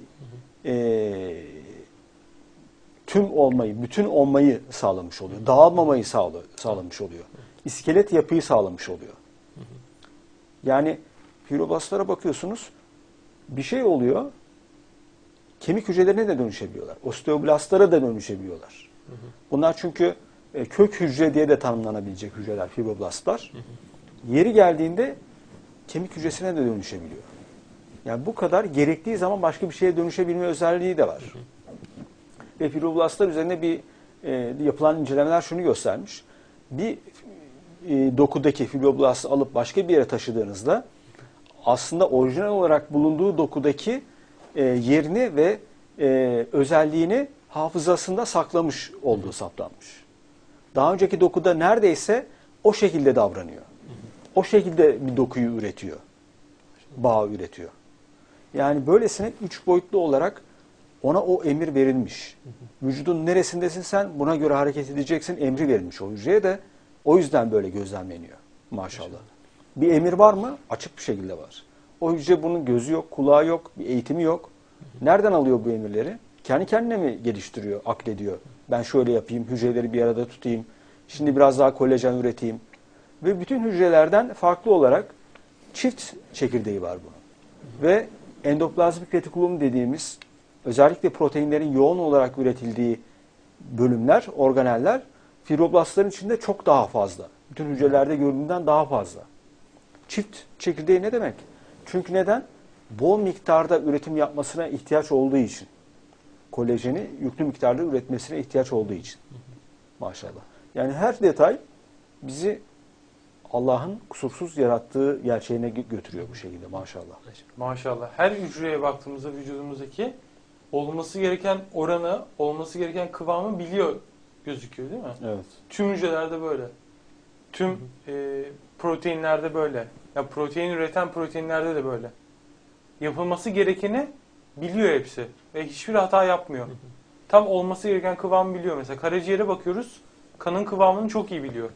tüm olmayı, bütün olmayı sağlamış oluyor. Dağılmamayı sağlamış oluyor. İskelet yapıyı sağlamış oluyor. Yani fibroblastlara bakıyorsunuz, bir şey oluyor, kemik hücrelerine de dönüşebiliyorlar. Osteoblastlara da dönüşebiliyorlar. Bunlar çünkü kök hücre diye de tanımlanabilecek hücreler, fibroblastlar. Yeri geldiğinde kemik hücresine de dönüşebiliyor. Yani bu kadar gerektiği zaman başka bir şeye dönüşebilme özelliği de var. Ve fibroblastlar üzerine yapılan incelemeler şunu göstermiş. Bir dokudaki fibroblastı alıp başka bir yere taşıdığınızda aslında orijinal olarak bulunduğu dokudaki yerini ve özelliğini hafızasında saklamış olduğu saptanmış. Daha önceki dokuda neredeyse o şekilde davranıyor. O şekilde bir dokuyu üretiyor. Bağ üretiyor. Yani böylesine 3 boyutlu olarak ona o emir verilmiş. Vücudun neresindesin sen, buna göre hareket edeceksin emri verilmiş o hücreye de. O yüzden böyle gözlemleniyor maşallah. Bir emir var mı? Açık bir şekilde var. O hücre bunun gözü yok, kulağı yok, bir eğitimi yok. Nereden alıyor bu emirleri? Kendi kendine mi geliştiriyor, aklediyor? Ben şöyle yapayım, hücreleri bir arada tutayım. Şimdi biraz daha kolajen üreteyim. Ve bütün hücrelerden farklı olarak çift çekirdeği var bunun. Ve endoplazmik retikulum dediğimiz özellikle proteinlerin yoğun olarak üretildiği bölümler, organeller fibroblastların içinde çok daha fazla. Bütün hücrelerde gördüğünden daha fazla. Çift çekirdeği ne demek? Çünkü neden? Bol miktarda üretim yapmasına ihtiyaç olduğu için. Kolajeni yüklü miktarda üretmesine ihtiyaç olduğu için. Maşallah. Yani her detay bizi Allah'ın kusursuz yarattığı gerçeğine götürüyor bu şekilde maşallah. Maşallah. Her hücreye baktığımızda vücudumuzdaki olması gereken oranı, olması gereken kıvamı biliyor gözüküyor değil mi? Evet. Tüm hücrelerde böyle. Tüm proteinlerde böyle. Ya protein üreten proteinlerde de böyle. Yapılması gerekeni biliyor hepsi. Ve hiçbir hata yapmıyor. Tam olması gereken kıvamı biliyor. Mesela karaciğere bakıyoruz. Kanın kıvamını çok iyi biliyor.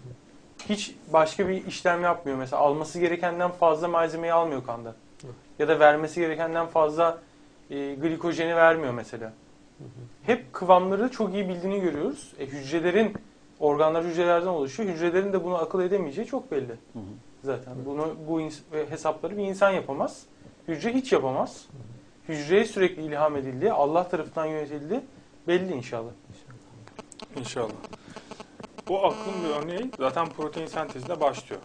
Hiç başka bir işlem yapmıyor. Mesela alması gerekenden fazla malzemeyi almıyor kanda. Ya da vermesi gerekenden fazla glikojeni vermiyor mesela. Hep kıvamları çok iyi bildiğini görüyoruz. Hücrelerin, organlar hücrelerden oluşuyor. Hücrelerin de bunu akıl edemeyeceği çok belli. Zaten bu hesapları bir insan yapamaz. Hücre hiç yapamaz. Hücreye sürekli ilham edildiği, Allah tarafından yönetildiği belli inşallah. İnşallah. Bu aklın bir örneği zaten protein sentezinde başlıyor.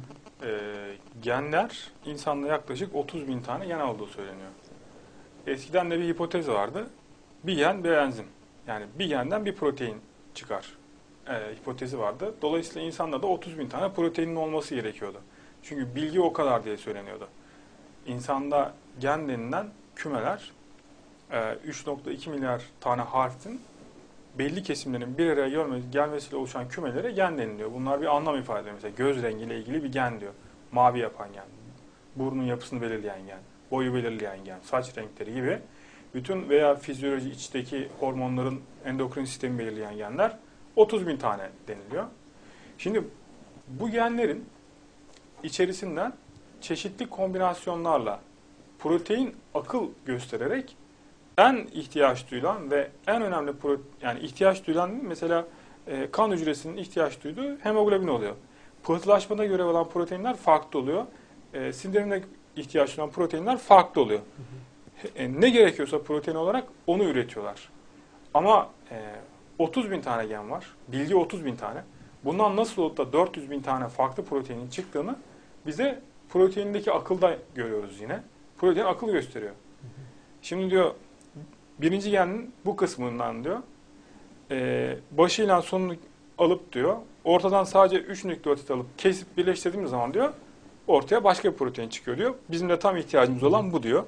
Genler insanda yaklaşık 30.000 tane gen olduğu söyleniyor. Eskiden de bir hipotez vardı. Bir gen bir enzim. Yani bir genden bir protein çıkar. Hipotezi vardı. Dolayısıyla insanda da 30.000 tane proteinin olması gerekiyordu. Çünkü bilgi o kadar diye söyleniyordu. İnsanda gen denilen kümeler 3.2 milyar tane harfin belli kesimlerin bir araya gelmesiyle oluşan kümelere gen deniliyor. Bunlar bir anlam ifade ediyor. Mesela göz rengiyle ilgili bir gen diyor. Mavi yapan gen. Burnun yapısını belirleyen gen. Boyu belirleyen gen. Saç renkleri gibi. Bütün veya fizyoloji içteki hormonların endokrin sistemi belirleyen genler 30.000 tane deniliyor. Şimdi bu genlerin içerisinden çeşitli kombinasyonlarla protein akıl göstererek en ihtiyaç duyulan ve en önemli yani ihtiyaç duyulan mesela kan hücresinin ihtiyaç duyduğu hemoglobin oluyor. Pıhtılaşmada görev alan proteinler farklı oluyor. Sindirimde ihtiyaç duyulan proteinler farklı oluyor. Ne gerekiyorsa protein olarak onu üretiyorlar. Ama 30.000 tane gen var. Bilgi 30.000 tane. Bundan nasıl olup da 400.000 tane farklı proteinin çıktığını bize proteindeki akılda görüyoruz yine. Protein akıl gösteriyor. Şimdi diyor birinci genin bu kısmından diyor başıyla sonunu alıp diyor ortadan sadece 3 nükleotit alıp kesip birleştirdiğimiz zaman diyor ortaya başka bir protein çıkıyor diyor. Bizim de tam ihtiyacımız olan bu diyor.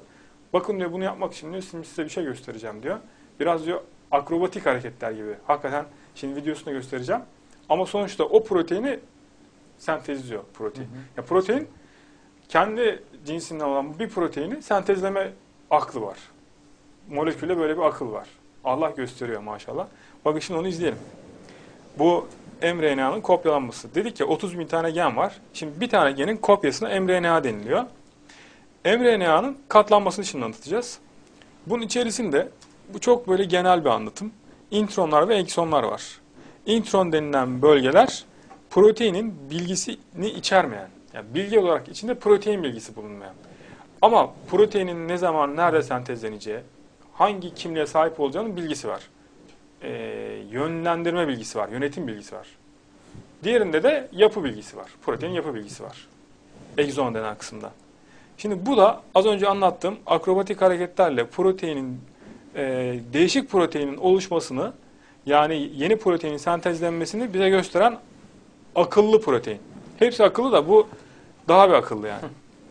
Bakın diyor bunu yapmak için diyor şimdi size bir şey göstereceğim diyor. Biraz diyor akrobatik hareketler gibi. Hakikaten şimdi videosunu göstereceğim. Ama sonuçta o proteini sentezliyor protein. Ya protein kendi cinsinden olan bir proteini sentezleme aklı var. Molekülde böyle bir akıl var. Allah gösteriyor maşallah. Bakın şimdi onu izleyelim. Bu mRNA'nın kopyalanması. Dedik ya 30.000 tane gen var. Şimdi bir tane genin kopyasına mRNA deniliyor. mRNA'nın katlanmasını şimdi anlatacağız. Bunun içerisinde bu çok böyle genel bir anlatım. İntronlar ve eksonlar var. İntron denilen bölgeler proteinin bilgisini içermeyen, yani bilgi olarak içinde protein bilgisi bulunmayan. Ama proteinin ne zaman, nerede sentezleneceği, hangi kimliğe sahip olacağının bilgisi var. Yönlendirme bilgisi var, yönetim bilgisi var. Diğerinde de yapı bilgisi var. Protein yapı bilgisi var. Egzon denen kısımda. Şimdi bu da az önce anlattığım akrobatik hareketlerle proteinin, değişik proteinin oluşmasını, yani yeni proteinin sentezlenmesini bize gösteren akıllı protein. Hepsi akıllı da bu daha bir akıllı yani.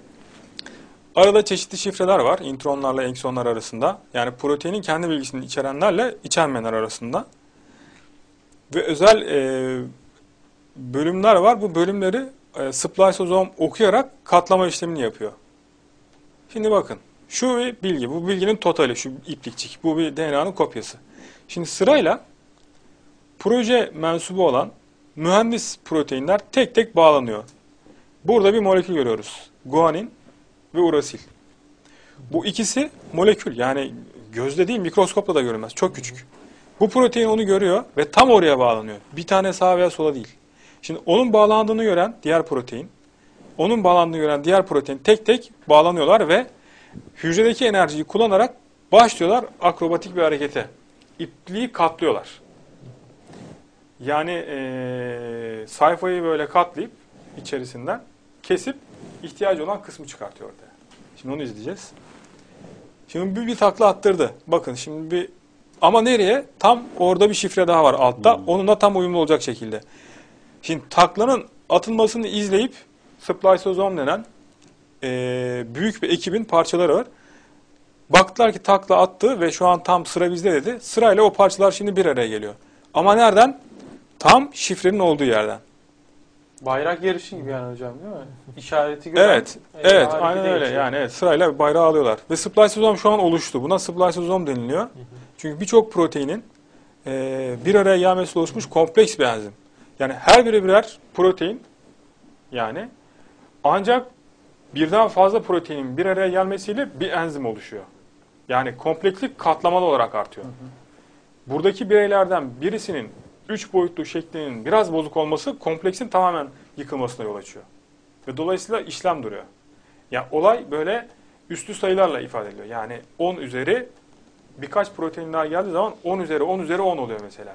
Arada çeşitli şifreler var intronlarla eksonlar arasında. Yani proteinin kendi bilgisini içerenlerle içermeyenler arasında. Ve özel bölümler var. Bu bölümleri spliceozom okuyarak katlama işlemini yapıyor. Şimdi bakın. Şu bir bilgi. Bu bilginin totali. Şu iplikçik. Bu bir DNA'nın kopyası. Şimdi sırayla proje mensubu olan mühendis proteinler tek tek bağlanıyor. Burada bir molekül görüyoruz. Guanin ve urasil. Bu ikisi molekül. Yani gözle değil mikroskopla da görülmez. Çok küçük. Bu protein onu görüyor ve tam oraya bağlanıyor. Bir tane sağa veya sola değil. Şimdi onun bağlandığını gören diğer protein, onun bağlandığını gören diğer protein tek tek bağlanıyorlar ve hücredeki enerjiyi kullanarak başlıyorlar akrobatik bir harekete. İpliği katlıyorlar. Yani sayfayı böyle katlayıp içerisinden kesip ihtiyacı olan kısmı çıkartıyor ortaya. Şimdi onu izleyeceğiz. Şimdi bir takla attırdı. Bakın şimdi bir ama nereye? Tam orada bir şifre daha var altta. Onunla tam uyumlu olacak şekilde. Şimdi taklanın atılmasını izleyip spliceozom denen büyük bir ekibin parçaları var. Baktılar ki takla attı ve şu an tam sıra bizde dedi. Sırayla o parçalar şimdi bir araya geliyor. Ama nereden? Tam şifrenin olduğu yerden. Bayrak yarışı gibi yani hocam değil mi? İşareti gören. Evet, aynen öyle. Yani evet, sırayla bayrağı alıyorlar. Ve spliceozom şu an oluştu. Buna spliceozom deniliyor. Çünkü birçok proteinin bir araya gelmesi oluşmuş kompleks bir enzim. Yani her biri birer protein yani ancak birden fazla proteinin bir araya gelmesiyle bir enzim oluşuyor. Yani komplekslik katlamalı olarak artıyor. Buradaki bireylerden birisinin 3 boyutlu şeklinin biraz bozuk olması kompleksin tamamen yıkılmasına yol açıyor. Ve dolayısıyla işlem duruyor. Yani olay böyle üstlü sayılarla ifade ediliyor. Yani 10 üzeri birkaç proteinler geldiği zaman 10 üzeri 10 üzeri 10 oluyor mesela.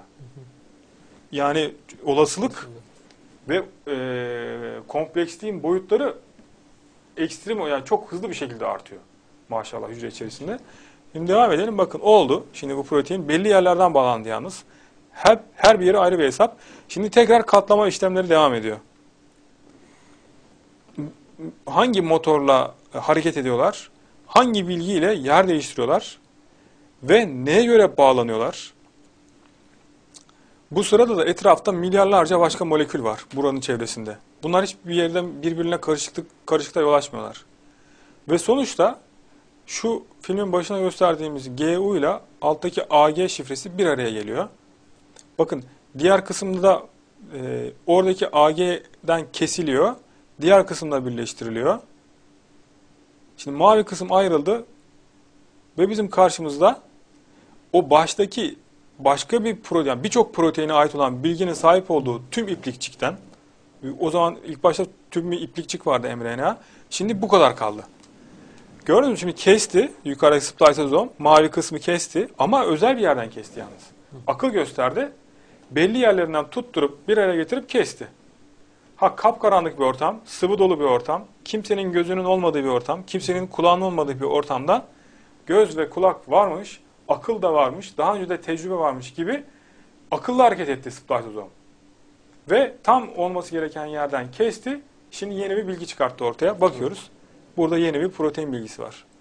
Yani olasılık ve kompleksliğin boyutları ekstrem, yani çok hızlı bir şekilde artıyor. Maşallah hücre içerisinde. Şimdi devam edelim. Bakın oldu. Şimdi bu protein belli yerlerden bağlandı yalnız. Her bir yeri ayrı bir hesap. Şimdi tekrar katlama işlemleri devam ediyor. Hangi motorla hareket ediyorlar? Hangi bilgiyle yer değiştiriyorlar? Ve neye göre bağlanıyorlar? Bu sırada da etrafta milyarlarca başka molekül var buranın çevresinde. Bunlar hiçbir yerden birbirine karışıklığa yol açmıyorlar. Ve sonuçta şu filmin başına gösterdiğimiz GU ile alttaki AG şifresi bir araya geliyor. Bakın diğer kısımda da oradaki AG'den kesiliyor. Diğer kısımda birleştiriliyor. Şimdi mavi kısım ayrıldı. Ve bizim karşımızda o baştaki başka bir protein, birçok proteine ait olan bilginin sahip olduğu tüm iplikçikten, o zaman ilk başta tüm bir iplikçik vardı mRNA. Şimdi bu kadar kaldı. Gördünüz mü? Şimdi kesti. Yukarıdaki spliceozom mavi kısmı kesti. Ama özel bir yerden kesti yalnız. Akıl gösterdi. Belli yerlerinden tutturup bir araya getirip kesti. Kapkaranlık bir ortam, sıvı dolu bir ortam, kimsenin gözünün olmadığı bir ortam, kimsenin kulağının olmadığı bir ortamda göz ve kulak varmış, akıl da varmış, daha önce de tecrübe varmış gibi akıllı hareket etti spliceozom. Ve tam olması gereken yerden kesti. Şimdi yeni bir bilgi çıkarttı ortaya. Bakıyoruz. Burada yeni bir protein bilgisi var.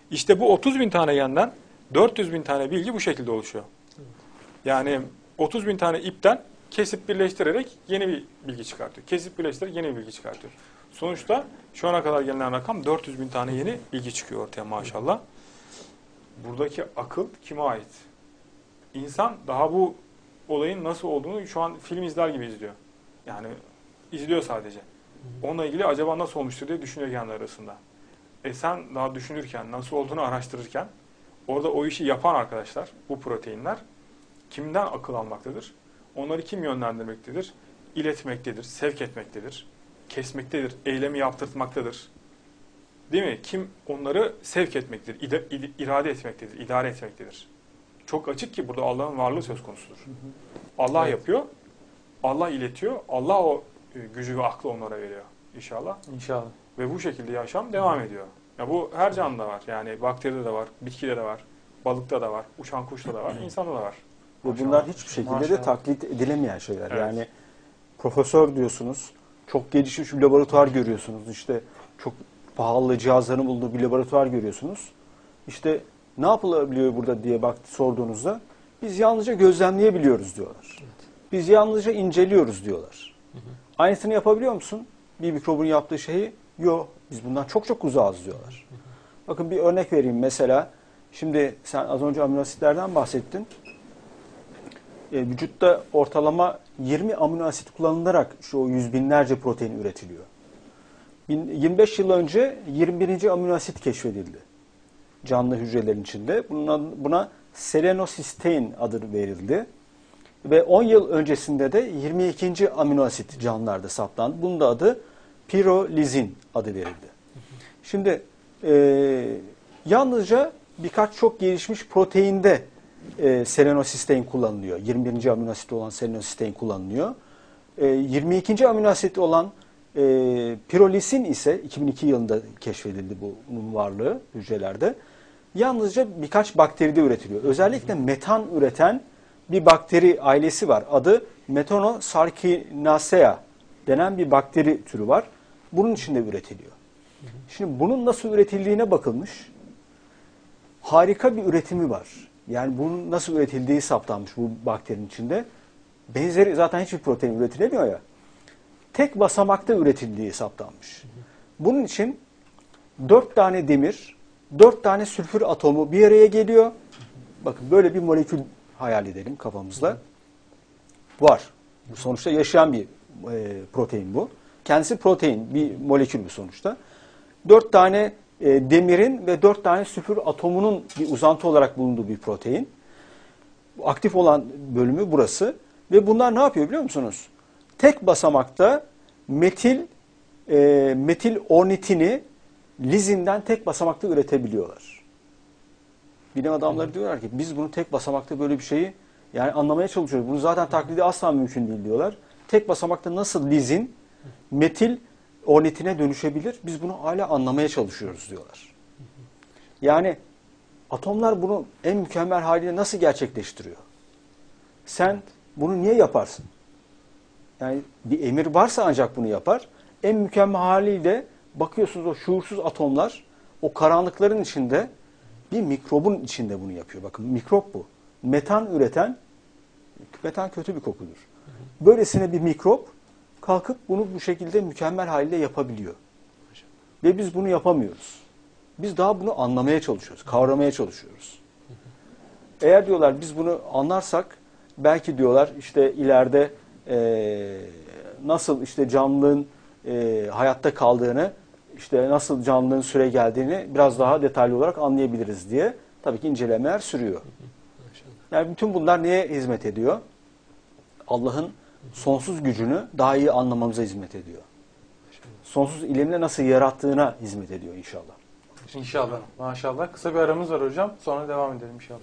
İşte bu 30 bin tane genden 400 bin tane bilgi bu şekilde oluşuyor. Yani 30 bin tane ipten kesip birleştirerek yeni bir bilgi çıkartıyor. Kesip birleştirerek yeni bir bilgi çıkartıyor. Sonuçta şu ana kadar gelinen rakam 400 bin tane yeni bilgi çıkıyor ortaya maşallah. Buradaki akıl kime ait? İnsan daha bu olayın nasıl olduğunu şu an film izler gibi izliyor. Yani izliyor sadece. Onunla ilgili acaba nasıl olmuştur diye düşünüyor kendi arasında. Sen daha düşünürken, nasıl olduğunu araştırırken orada o işi yapan arkadaşlar, bu proteinler kimden akıl almaktadır? Onları kim yönlendirmektedir? İletmektedir, sevk etmektedir, kesmektedir, eylemi yaptırtmaktadır. Değil mi? Kim onları sevk etmektedir, irade etmektedir, idare etmektedir. Çok açık ki burada Allah'ın varlığı söz konusudur. Allah yapıyor, Allah iletiyor, Allah o gücü ve aklı onlara veriyor inşallah. İnşallah. Ve bu şekilde yaşam devam ediyor. Ya bu her canlıda var. Yani bakteride de var, bitkide de var, balıkta da var, uçan kuşta da var, insanda da var. Ve bunlar hiçbir şekilde Maşallah. de taklit edilemeyen şeyler. Evet. Yani profesör diyorsunuz, çok gelişmiş bir laboratuvar görüyorsunuz. İşte çok pahalı cihazların bulunduğu bir laboratuvar görüyorsunuz. İşte ne yapılabiliyor burada diye sorduğunuzda biz yalnızca gözlemleyebiliyoruz diyorlar. Biz yalnızca inceliyoruz diyorlar. Aynısını yapabiliyor musun? Bir mikrobun yaptığı şeyi yok. Biz bundan çok çok uzağız diyorlar. Bakın bir örnek vereyim mesela. Şimdi sen az önce amino asitlerden bahsettin. Vücutta ortalama 20 amino asit kullanılarak şu yüz binlerce protein üretiliyor. 25 yıl önce 21. amino asit keşfedildi. Canlı hücrelerin içinde. Buna selenosistein adı verildi. Ve 10 yıl öncesinde de 22. amino asit canlılarda saptandı. Bunun da adı pirolizin adı verildi. Şimdi yalnızca birkaç çok gelişmiş proteinde selenosistein kullanılıyor. 21. amino asit olan selenosistein kullanılıyor. 22. amino asit olan pirolisin ise 2002 yılında keşfedildi bunun varlığı hücrelerde. Yalnızca birkaç bakteride üretiliyor. Özellikle metan üreten bir bakteri ailesi var. Adı Methanosarcinaceae denen bir bakteri türü var. Bunun içinde üretiliyor. Şimdi bunun nasıl üretildiğine bakılmış. Harika bir üretimi var. Yani bunun nasıl üretildiği saptanmış bu bakterinin içinde. Benzeri zaten hiçbir protein üretilemiyor ya. Tek basamakta üretildiği saptanmış. Bunun için 4 tane demir, 4 tane sülfür atomu bir araya geliyor. Bakın böyle bir molekül hayal edelim kafamızda. Var. Sonuçta yaşayan bir protein bu. Kendisi protein, bir molekül bu sonuçta. 4 tane demirin ve 4 tane sülfür atomunun bir uzantı olarak bulunduğu bir protein. Aktif olan bölümü burası. Ve bunlar ne yapıyor biliyor musunuz? Tek basamakta metil ornitini lizinden tek basamakta üretebiliyorlar. Bilim adamları diyorlar ki biz bunu tek basamakta böyle bir şeyi yani anlamaya çalışıyoruz. Bunu zaten taklidi asla mümkün değil diyorlar. Tek basamakta nasıl lizin metil ornitine dönüşebilir? Biz bunu hala anlamaya çalışıyoruz diyorlar. Yani atomlar bunu en mükemmel haliyle nasıl gerçekleştiriyor? Sen bunu niye yaparsın? Yani bir emir varsa ancak bunu yapar. En mükemmel haliyle bakıyorsunuz o şuursuz atomlar o karanlıkların içinde bir mikrobun içinde bunu yapıyor. Bakın mikrop bu. Metan üreten, metan kötü bir kokudur. Böylesine bir mikrop kalkıp bunu bu şekilde mükemmel haliyle yapabiliyor. Ve biz bunu yapamıyoruz. Biz daha bunu anlamaya çalışıyoruz, kavramaya çalışıyoruz. Eğer diyorlar biz bunu anlarsak belki diyorlar işte ileride nasıl işte canlılığın hayatta kaldığını, işte nasıl canlılığın süre geldiğini biraz daha detaylı olarak anlayabiliriz diye tabii ki incelemeler sürüyor. Yani bütün bunlar neye hizmet ediyor? Allah'ın sonsuz gücünü daha iyi anlamamıza hizmet ediyor. Sonsuz ilimle nasıl yarattığına hizmet ediyor inşallah. İnşallah. Maşallah. Kısa bir aramız var hocam. Sonra devam edelim inşallah.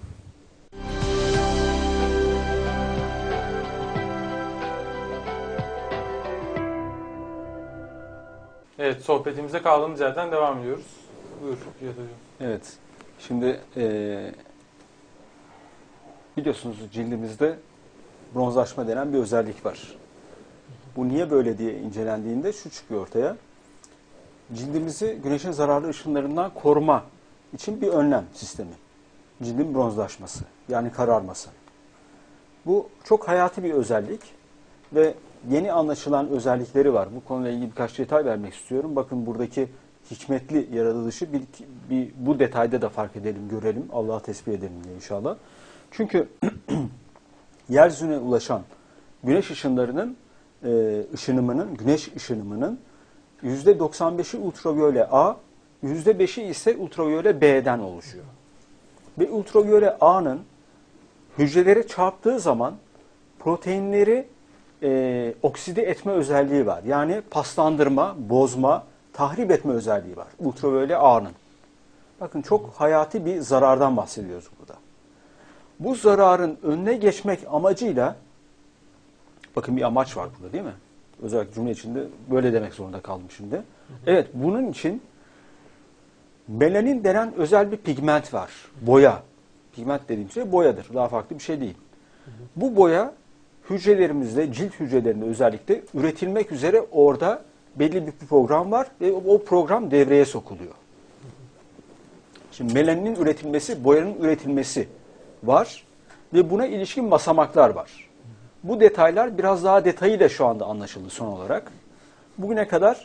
Evet, sohbetimize kaldığımız yerden devam ediyoruz. Buyur Cihat Hocam. Evet. Şimdi biliyorsunuz cildimizde bronzlaşma denen bir özellik var. Bu niye böyle diye incelendiğinde şu çıkıyor ortaya. Cildimizi güneşin zararlı ışınlarından koruma için bir önlem sistemi. Cildin bronzlaşması, yani kararması. Bu çok hayati bir özellik ve yeni anlaşılan özellikleri var. Bu konuyla ilgili birkaç detay vermek istiyorum. Bakın buradaki hikmetli yaratılışı bu detayda da fark edelim, görelim. Allah'a tesbih edelim diye inşallah. Çünkü yeryüzüne ulaşan güneş ışınlarının güneş ışınımının %95'i ultraviyole A, %5'i ise ultraviyole B'den oluşuyor. Ve ultraviyole A'nın hücrelere çarptığı zaman proteinleri okside etme özelliği var. Yani paslandırma, bozma, tahrip etme özelliği var ultraviyole A'nın. Bakın çok hayati bir zarardan bahsediyoruz burada. Bu zararın önüne geçmek amacıyla, bakın bir amaç var burada değil mi? Özellikle cümle içinde böyle demek zorunda kaldım şimdi. Evet, bunun için melanin denen özel bir pigment var. Boya. Pigment dediğim şey boyadır. Daha farklı bir şey değil. Bu boya hücrelerimizde, cilt hücrelerinde özellikle üretilmek üzere orada belli bir program var ve o program devreye sokuluyor. Şimdi melaninin üretilmesi, boyanın üretilmesi var ve buna ilişkin basamaklar var. Bu detaylar biraz daha detayıyla şu anda anlaşıldı son olarak. Bugüne kadar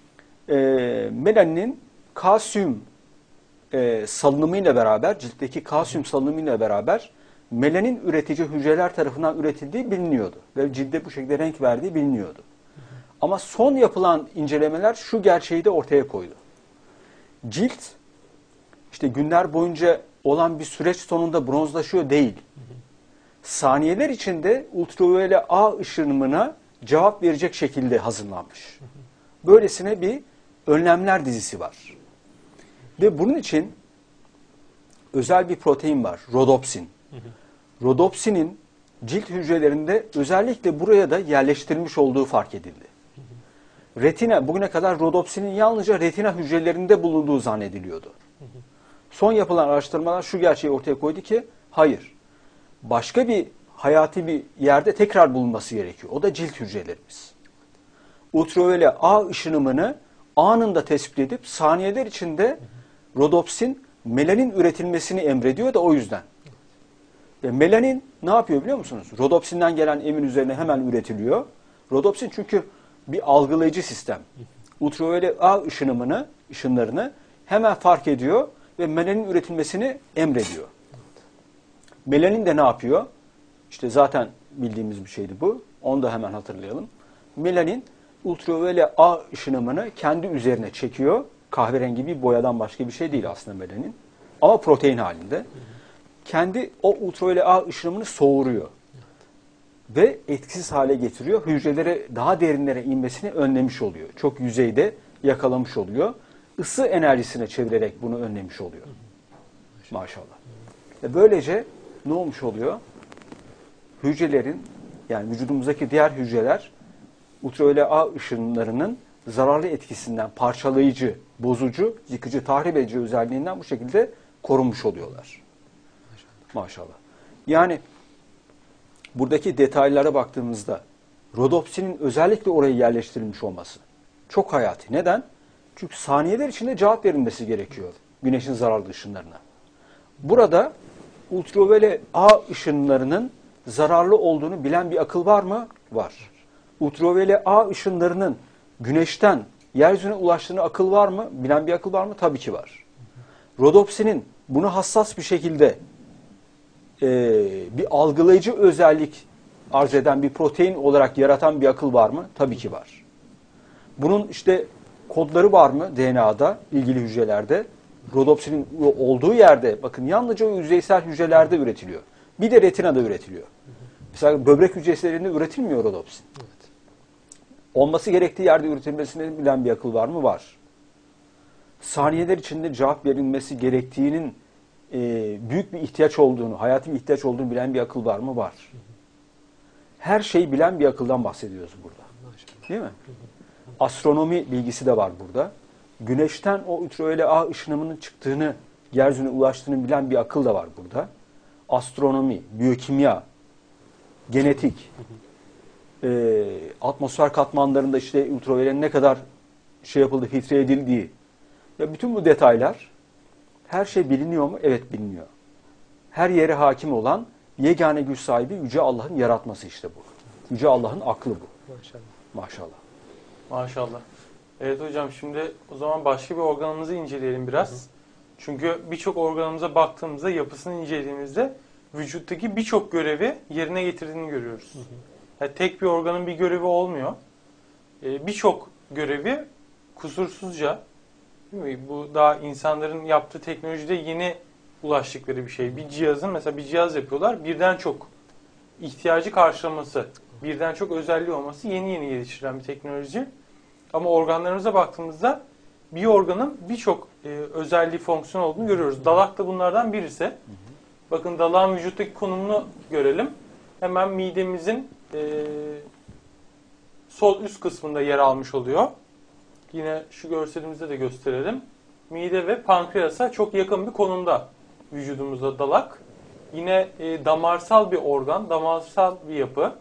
melaninin kalsiyum salınımıyla beraber, ciltteki kalsiyum salınımıyla beraber melanin üretici hücreler tarafından üretildiği biliniyordu. Ve cilde bu şekilde renk verdiği biliniyordu. Ama son yapılan incelemeler şu gerçeği de ortaya koydu. Cilt, işte günler boyunca olan bir süreç sonunda bronzlaşıyor değil. Saniyeler içinde ultraviyole A ışınımına cevap verecek şekilde hazırlanmış. Böylesine bir önlemler dizisi var. Ve bunun için özel bir protein var, rodopsin. Rodopsinin cilt hücrelerinde özellikle buraya da yerleştirilmiş olduğu fark edildi. Retina, bugüne kadar rodopsinin yalnızca retina hücrelerinde bulunduğu zannediliyordu. Son yapılan araştırmalar şu gerçeği ortaya koydu ki, hayır, başka bir hayati bir yerde tekrar bulunması gerekiyor. O da cilt hücrelerimiz. Ultraviyole A ışınımını anında tespit edip saniyeler içinde rodopsin melanin üretilmesini emrediyor da o yüzden. Ve melanin ne yapıyor biliyor musunuz? Rodopsinden gelen emin üzerine hemen üretiliyor. Rodopsin çünkü bir algılayıcı sistem. Ultraviyole A ışınlarını hemen fark ediyor ve melanin üretilmesini emrediyor. Melanin de ne yapıyor? İşte zaten bildiğimiz bir şeydi bu. Onu da hemen hatırlayalım. Melanin ultraviyole A ışınımını kendi üzerine çekiyor. Kahverengi bir boyadan başka bir şey değil aslında melanin. Ama protein halinde. Kendi o ultraviyole A ışınımını soğuruyor. Ve etkisiz hale getiriyor. Hücrelere daha derinlere inmesini önlemiş oluyor. Çok yüzeyde yakalamış oluyor. Isı enerjisine çevirerek bunu önlemiş oluyor. Maşallah. Ve böylece ne olmuş oluyor? Hücrelerin, yani vücudumuzdaki diğer hücreler ultraviyole A ışınlarının zararlı etkisinden parçalayıcı, bozucu, yıkıcı, tahrip edici özelliğinden bu şekilde korunmuş oluyorlar. Maşallah. Yani buradaki detaylara baktığımızda rodopsinin özellikle oraya yerleştirilmiş olması çok hayati. Neden? Çünkü saniyeler içinde cevap verilmesi gerekiyor güneşin zararlı ışınlarına. Burada ultraviyole A ışınlarının zararlı olduğunu bilen bir akıl var mı? Var. Ultraviyole A ışınlarının güneşten yeryüzüne ulaştığını akıl var mı? Bilen bir akıl var mı? Tabii ki var. Rodopsinin bunu hassas bir şekilde bir algılayıcı özellik arz eden bir protein olarak yaratan bir akıl var mı? Tabii ki var. Bunun işte kodları var mı DNA'da, ilgili hücrelerde? Rodopsinin olduğu yerde, bakın yalnızca o yüzeysel hücrelerde üretiliyor. Bir de retinada üretiliyor. Mesela böbrek hücrelerinde üretilmiyor rodopsin. Evet. Olması gerektiği yerde üretilmesini bilen bir akıl var mı? Var. Saniyeler içinde cevap verilmesi gerektiğinin büyük bir ihtiyaç olduğunu, hayati bir ihtiyaç olduğunu bilen bir akıl var mı? Var. Her şeyi bilen bir akıldan bahsediyoruz burada. Değil mi? Astronomi bilgisi de var burada. Güneşten o ultraviyole A ışınımının çıktığını, yeryüzüne ulaştığını bilen bir akıl da var burada. Astronomi, biyokimya, genetik, atmosfer katmanlarında işte ultraviyolenin ne kadar şey yapıldı, filtre edildiği ve bütün bu detaylar Her şey biliniyor mu? Evet, biliniyor. Her yere hakim olan yegane güç sahibi Yüce Allah'ın yaratması işte bu. Yüce Allah'ın aklı bu. Maşallah. Maşallah. Maşallah. Evet hocam, şimdi o zaman başka bir organımızı inceleyelim biraz. Çünkü birçok organımıza baktığımızda, yapısını incelediğimizde vücuttaki birçok görevi yerine getirdiğini görüyoruz. Yani tek bir organın bir görevi olmuyor. Birçok görevi kusursuzca, değil mi? Bu daha insanların yaptığı teknolojide yeni ulaştıkları bir şey. Bir cihazın, mesela bir cihaz yapıyorlar, birden çok ihtiyacı karşılaması, birden çok özelliği olması yeni yeni geliştirilen bir teknoloji. Ama organlarımıza baktığımızda bir organın birçok özelliği, fonksiyon olduğunu görüyoruz. Dalak da bunlardan birisi. Bakın dalağın vücuttaki konumunu görelim. Hemen midemizin sol üst kısmında yer almış oluyor. Yine şu görselimizde de gösterelim. Mide ve pankreasa çok yakın bir konumda vücudumuzda dalak. Yine damarsal bir organ, damarsal bir yapı.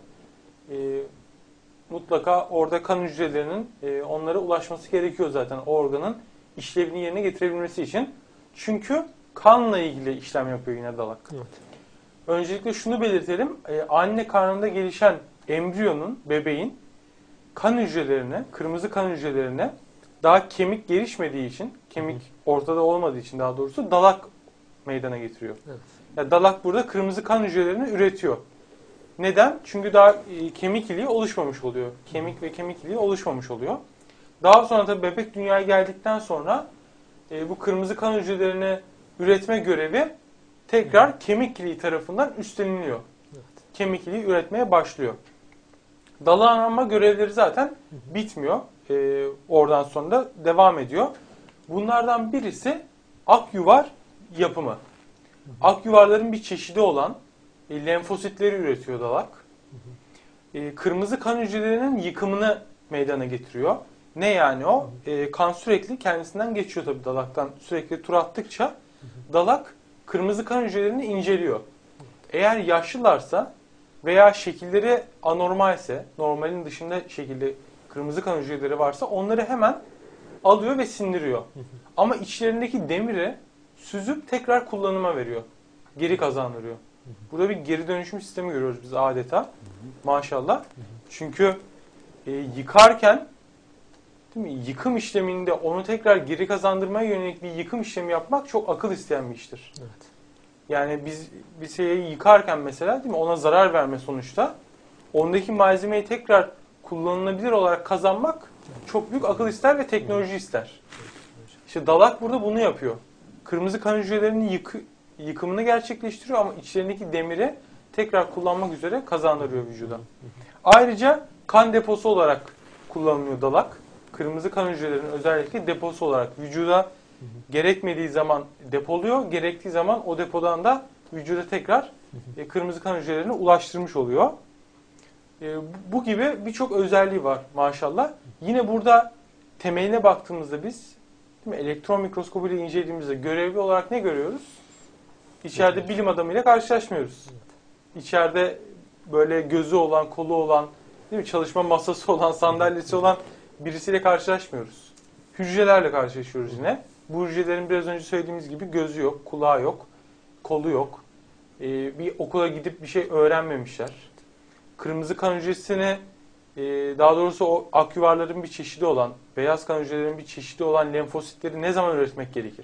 Mutlaka orada kan hücrelerinin onlara ulaşması gerekiyor zaten o organın işlevini yerine getirebilmesi için. Çünkü kanla ilgili işlem yapıyor yine dalak. Evet. Öncelikle şunu belirtelim. Anne karnında gelişen embriyonun, bebeğin kan hücrelerine, kırmızı kan hücrelerine daha kemik gelişmediği için, kemik ortada olmadığı için daha doğrusu dalak meydana getiriyor. Evet. Yani dalak burada kırmızı kan hücrelerini üretiyor. Neden? Çünkü daha kemik iliği oluşmamış oluyor. Kemik ve kemik iliği oluşmamış oluyor. Daha sonra tabii bebek dünyaya geldikten sonra bu kırmızı kan hücrelerini üretme görevi tekrar kemik iliği tarafından üstleniliyor. Evet. Kemik iliği üretmeye başlıyor. Dalağın ama görevleri zaten bitmiyor. Oradan sonra da devam ediyor. Bunlardan birisi akyuvar yapımı. Akyuvarların bir çeşidi olan lenfositleri üretiyor dalak. Kırmızı kan hücrelerinin yıkımını meydana getiriyor. Ne yani o? Kan sürekli kendisinden geçiyor tabii dalaktan. Sürekli tur attıkça dalak kırmızı kan hücrelerini inceliyor. Eğer yaşlılarsa veya şekilleri anormalse, normalin dışında şekilde kırmızı kan hücreleri varsa onları hemen alıyor ve sindiriyor. Ama içlerindeki demiri süzüp tekrar kullanıma veriyor. Geri kazandırıyor. Burada bir geri dönüşüm sistemi görüyoruz biz adeta. Maşallah. Çünkü yıkarken, değil mi, yıkım işleminde onu tekrar geri kazandırmaya yönelik bir yıkım işlemi yapmak çok akıl isteyen bir iştir. Evet. Yani biz bir şeyi yıkarken mesela, değil mi, ona zarar verme sonuçta, ondaki malzemeyi tekrar kullanılabilir olarak kazanmak çok büyük akıl ister ve teknoloji ister. İşte dalak burada bunu yapıyor. Kırmızı kan hücrelerinin yıkımını gerçekleştiriyor ama içlerindeki demiri tekrar kullanmak üzere kazandırıyor vücuda. Ayrıca kan deposu olarak kullanılıyor dalak. Kırmızı kan hücrelerinin özellikle deposu olarak vücuda gerekmediği zaman depoluyor, gerektiği zaman o depodan da vücuda tekrar kırmızı kan hücrelerine ulaştırmış oluyor. Bu gibi birçok özelliği var maşallah. Yine burada temeline baktığımızda biz, değil mi, elektron mikroskobuyla incelediğimizde görevli olarak ne görüyoruz? İçeride bilim adamıyla karşılaşmıyoruz. İçeride böyle gözü olan, kolu olan, değil mi, çalışma masası olan, sandalyesi olan birisiyle karşılaşmıyoruz. Hücrelerle karşılaşıyoruz yine. Bu hücrelerin biraz önce söylediğimiz gibi gözü yok, kulağı yok, kolu yok. Bir okula gidip bir şey öğrenmemişler. Kırmızı kan hücresini, daha doğrusu o akyuvarların bir çeşidi olan, beyaz kan hücrelerinin bir çeşidi olan lenfositleri ne zaman üretmek gerekir?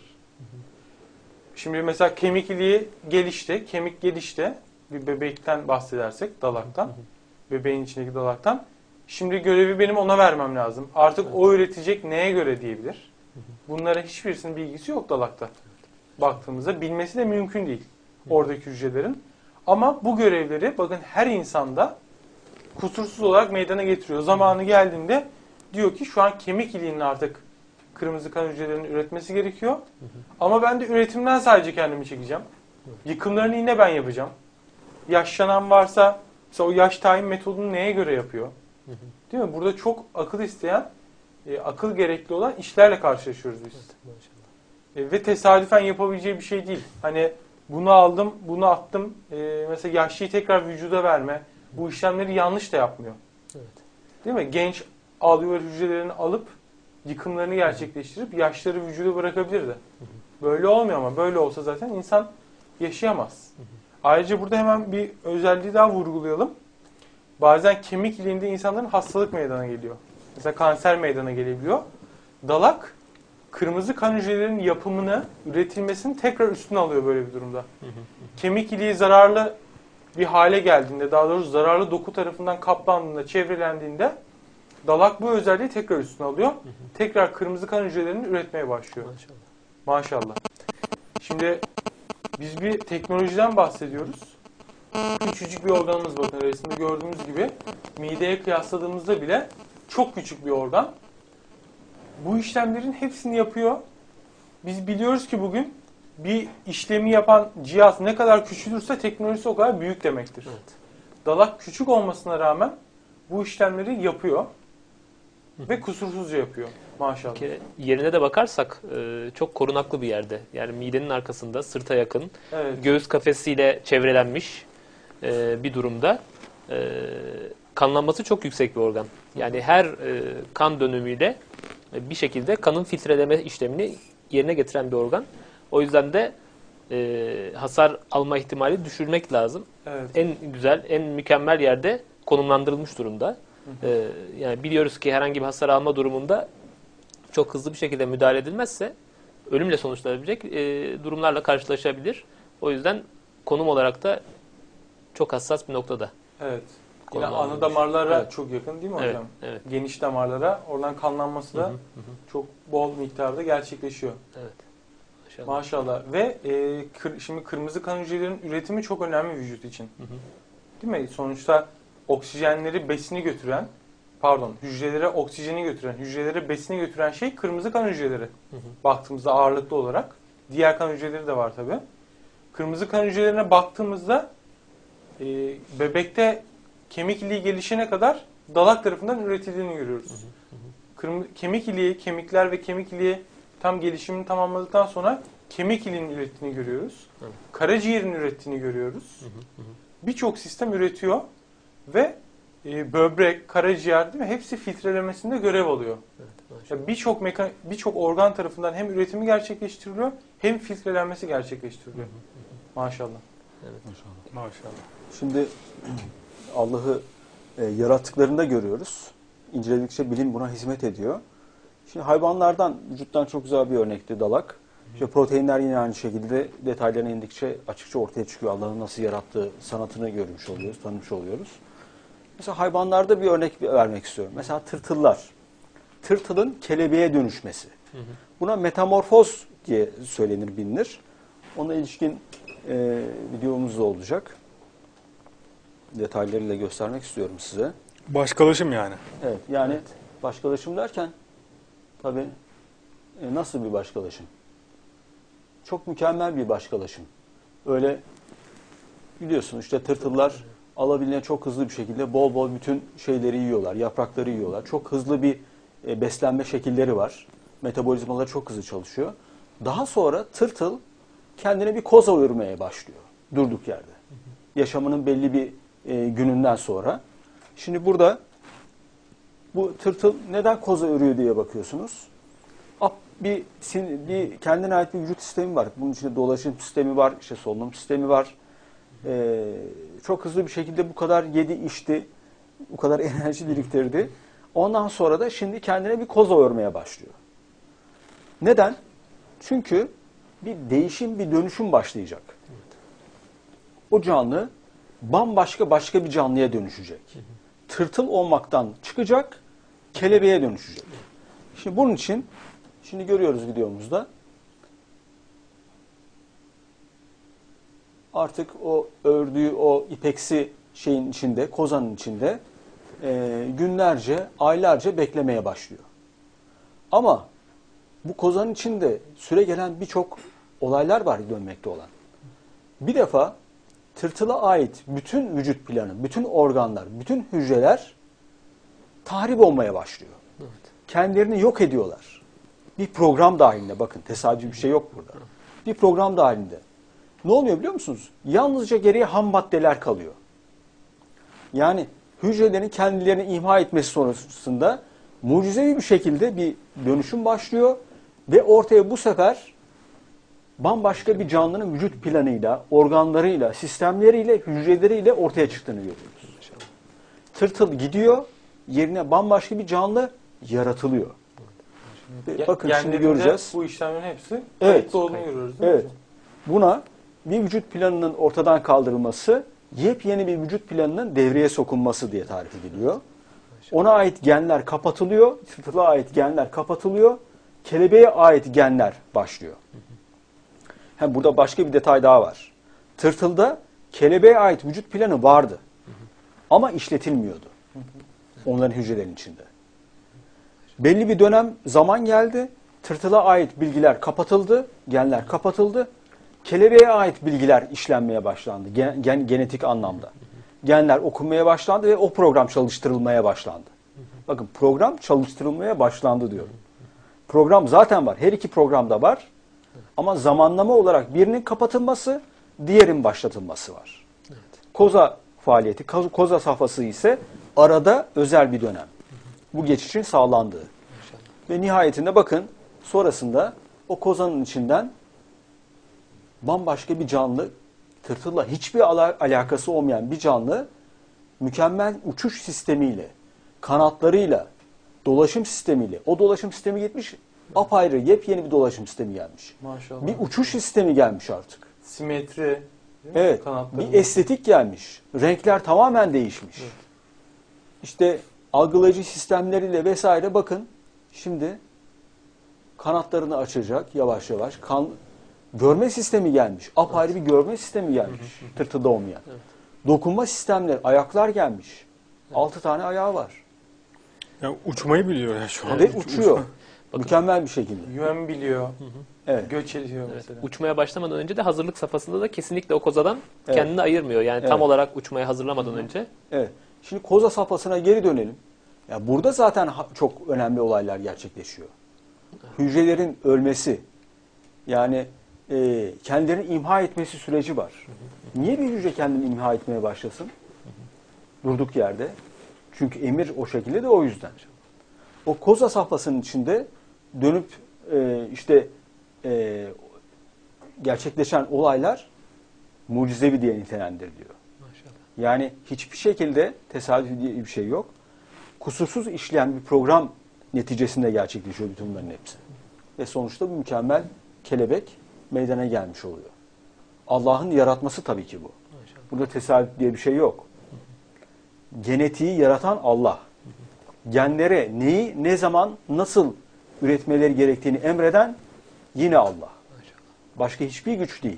Şimdi mesela kemik iliği gelişti, kemik gelişti. Bir bebekten bahsedersek, dalaktan, bebeğin içindeki dalaktan. Şimdi görevi benim ona vermem lazım. Artık o üretecek, neye göre diyebilir. Bunlara hiçbirisinin bilgisi yok dalakta. Baktığımızda bilmesi de mümkün değil oradaki hücrelerin. Ama bu görevleri bakın her insanda kusursuz olarak meydana getiriyor. Zamanı geldiğinde diyor ki şu an kemik iliğinin artık kırmızı kan hücrelerinin üretmesi gerekiyor. Ama ben de üretimden sadece kendimi çekeceğim. Yıkımlarını yine ben yapacağım. Yaşlanan varsa mesela o yaş tayin metodunu neye göre yapıyor? Değil mi? Burada çok akıl isteyen, akıl gerekli olan işlerle karşılaşıyoruz biz. Ve tesadüfen yapabileceği bir şey değil. Hani bunu aldım, bunu attım. Mesela yaşlıyı tekrar vücuda verme. Bu işlemleri yanlış da yapmıyor. Evet. Değil mi? Genç alveolar hücrelerini alıp yıkımlarını gerçekleştirip yaşları vücuda bırakabilir de. Böyle olmuyor ama böyle olsa zaten insan yaşayamaz. Ayrıca burada hemen bir özelliği daha vurgulayalım. Bazen kemik iliğinde insanların hastalık meydana geliyor. Mesela kanser meydana gelebiliyor. Dalak kırmızı kan hücrelerinin yapımını, üretilmesini tekrar üstüne alıyor böyle bir durumda. Kemik iliği zararlı bir hale geldiğinde, daha doğrusu zararlı doku tarafından kaplandığında, çevrelendiğinde dalak bu özelliği tekrar üstüne alıyor. Tekrar kırmızı kan hücrelerini üretmeye başlıyor. Maşallah. Maşallah. Şimdi biz bir teknolojiden bahsediyoruz. Küçücük bir organımız, bakın resimde gördüğümüz gibi mideye kıyasladığımızda bile çok küçük bir organ. Bu işlemlerin hepsini yapıyor. Biz biliyoruz ki bugün bir işlemi yapan cihaz ne kadar küçülürse teknolojisi o kadar büyük demektir. Evet. Dalak küçük olmasına rağmen bu işlemleri yapıyor ve kusursuzca yapıyor. Maşallah. Bir kere yerine de bakarsak çok korunaklı bir yerde. Yani midenin arkasında, sırta yakın, Evet. göğüs kafesiyle çevrelenmiş bir durumda. Kanlanması çok yüksek bir organ. Yani her kan dönümüyle bir şekilde kanın filtreleme işlemini yerine getiren bir organ. O yüzden de hasar alma ihtimali düşürmek lazım. Evet. En güzel, en mükemmel yerde konumlandırılmış durumda. Yani biliyoruz ki herhangi bir hasar alma durumunda çok hızlı bir şekilde müdahale edilmezse ölümle sonuçlanabilecek durumlarla karşılaşabilir. O yüzden konum olarak da çok hassas bir noktada. Evet. Yine Konumlandırılmış. ana damarlara Evet. çok yakın değil mi Evet, hocam? evet. Geniş damarlara, oradan kanlanması da çok bol miktarda gerçekleşiyor. Evet. Maşallah. Maşallah. Ve şimdi kırmızı kan hücrelerinin üretimi çok önemli vücut için. Değil mi? Sonuçta oksijenleri besini götüren, hücrelere oksijeni götüren, hücrelere besini götüren şey kırmızı kan hücreleri. Baktığımızda ağırlıklı olarak. Diğer kan hücreleri de var tabii. Kırmızı kan hücrelerine baktığımızda bebekte kemik iliği gelişene kadar dalak tarafından üretildiğini görüyoruz. Kemik iliği, kemikler ve kemik iliği tam gelişimini tamamladıktan sonra kemik iliğinin ürettiğini görüyoruz. Evet. Karaciğerin ürettiğini görüyoruz. Birçok sistem üretiyor ve böbrek, karaciğer değil mi? Hepsi filtrelemesinde görev alıyor. Evet, Yani birçok organ tarafından hem üretimi gerçekleştiriliyor hem filtrelenmesi gerçekleştiriliyor. Maşallah. Maşallah. Şimdi Allah'ı yarattıklarında görüyoruz. İnceledikçe bilim buna hizmet ediyor. Şimdi hayvanlardan, vücuttan çok güzel bir örnekti dalak. İşte proteinler yine aynı şekilde detaylarına indikçe açıkça ortaya çıkıyor. Allah'ın nasıl yarattığı sanatını görmüş oluyoruz, tanımış oluyoruz. Mesela hayvanlarda bir örnek vermek istiyorum. Mesela tırtıllar. Tırtılın kelebeğe dönüşmesi. Buna metamorfoz diye söylenir, bilinir. Ona ilişkin videomuz da olacak. Detaylarıyla göstermek istiyorum size. Başkalaşım yani. Evet, yani başkalaşım derken tabii nasıl bir başkalaşım? Çok mükemmel bir başkalaşım. Öyle biliyorsun işte tırtıllar alabildiğine çok hızlı bir şekilde bol bol bütün şeyleri yiyorlar, yaprakları yiyorlar. Çok hızlı bir beslenme şekilleri var. Metabolizmaları çok hızlı çalışıyor. Daha sonra tırtıl kendine bir koza örmeye başlıyor durduk yerde. Yaşamının belli bir gününden sonra. Şimdi burada bu tırtıl neden koza örüyor diye bakıyorsunuz. Bir kendine ait bir vücut sistemi var. Bunun içinde dolaşım sistemi var, işte solunum sistemi var. Çok hızlı bir şekilde bu kadar yedi içti, bu kadar enerji biriktirdi. Ondan sonra da şimdi kendine bir koza örmeye başlıyor. Neden? Çünkü bir değişim, bir dönüşüm başlayacak. O canlı başka bir canlıya dönüşecek. Tırtıl olmaktan çıkacak, kelebeğe dönüşecek. Şimdi bunun için, şimdi görüyoruz videomuzda, artık o ördüğü o ipeksi şeyin içinde, kozanın içinde günlerce, aylarca beklemeye başlıyor. Ama bu kozanın içinde süre gelen birçok olaylar var dönmekte olan. Bir defa tırtıla ait bütün vücut planı, bütün organlar, bütün hücreler tahrip olmaya başlıyor. Evet. Kendilerini yok ediyorlar. Bir program dahilinde, bakın tesadüfi bir şey yok burada. Bir program dahilinde. Ne oluyor biliyor musunuz? Yalnızca geriye ham maddeler kalıyor. Yani hücrelerin kendilerini imha etmesi sonrasında mucizevi bir şekilde bir dönüşüm başlıyor ve ortaya bu sefer bambaşka bir canlının vücut planıyla, organlarıyla, sistemleriyle, hücreleriyle ortaya çıktığını görüyoruz. Tırtıl gidiyor, yerine bambaşka bir canlı yaratılıyor. Bakın şimdi göreceğiz. Bu işlemlerin hepsi Evet. kayıtlı olduğunu görüyoruz değil mi Evet. hocam? Buna bir vücut planının ortadan kaldırılması, yepyeni bir vücut planının devreye sokulması diye tarif ediliyor. Ona ait genler kapatılıyor, tırtıla ait genler kapatılıyor, kelebeğe ait genler başlıyor. Hem burada başka bir detay daha var. Tırtılda kelebeğe ait vücut planı vardı ama işletilmiyordu onların hücrelerinin içinde. Belli bir dönem zaman geldi, tırtıla ait bilgiler kapatıldı, genler kapatıldı. Kelebeğe ait bilgiler işlenmeye başlandı genetik anlamda. Genler okunmaya başlandı ve o program çalıştırılmaya başlandı. Bakın program çalıştırılmaya başlandı diyorum. Program zaten var. Her iki programda var. Ama zamanlama olarak birinin kapatılması, diğerinin başlatılması var. Koza faaliyeti, koza safhası ise arada özel bir dönem. Bu geçişin sağlandığı. Ve nihayetinde bakın sonrasında o kozanın içinden bambaşka bir canlı, tırtılla hiçbir alakası olmayan bir canlı mükemmel uçuş sistemiyle, kanatlarıyla, dolaşım sistemiyle, o dolaşım sistemi gitmiş, apayrı yepyeni bir dolaşım sistemi gelmiş. Maşallah. Bir uçuş sistemi gelmiş artık. Simetri. değil mi? Evet, Kanatlarında. bir estetik gelmiş. Renkler tamamen değişmiş. Evet. İşte algılayıcı sistemleriyle vesaire bakın şimdi kanatlarını açacak yavaş yavaş. Görme sistemi gelmiş. Apayrı bir görme sistemi gelmiş. Tırtılda olmayan. Evet. Dokunma sistemleri, ayaklar gelmiş. 6 tane ayağı var. Ya uçmayı biliyor ya şu an. Ve uçuyor. Bakın. Mükemmel bir şekilde. Yön biliyor. Evet. Göç ediyor Evet. mesela. Uçmaya başlamadan önce de hazırlık safhasında da kesinlikle o kozadan Evet. kendini ayırmıyor. Yani tam Evet. olarak uçmaya hazırlamadan önce. Evet. Şimdi koza safhasına geri dönelim. Ya burada zaten çok önemli olaylar gerçekleşiyor. Hücrelerin ölmesi, yani kendilerini imha etmesi süreci var. Niye bir hücre kendini imha etmeye başlasın? Durduk yerde. Çünkü emir o şekilde de o yüzden. O koza safhasının içinde dönüp gerçekleşen olaylar mucizevi diye nitelendiriliyor. Yani hiçbir şekilde tesadüf diye bir şey yok. Kusursuz işleyen bir program neticesinde gerçekleşiyor bütün bunların hepsi. Ve sonuçta bu mükemmel kelebek meydana gelmiş oluyor. Allah'ın yaratması tabii ki bu. Burada tesadüf diye bir şey yok. Genetiği yaratan Allah. Genlere neyi, ne zaman, nasıl üretmeleri gerektiğini emreden yine Allah. Başka hiçbir güç değil.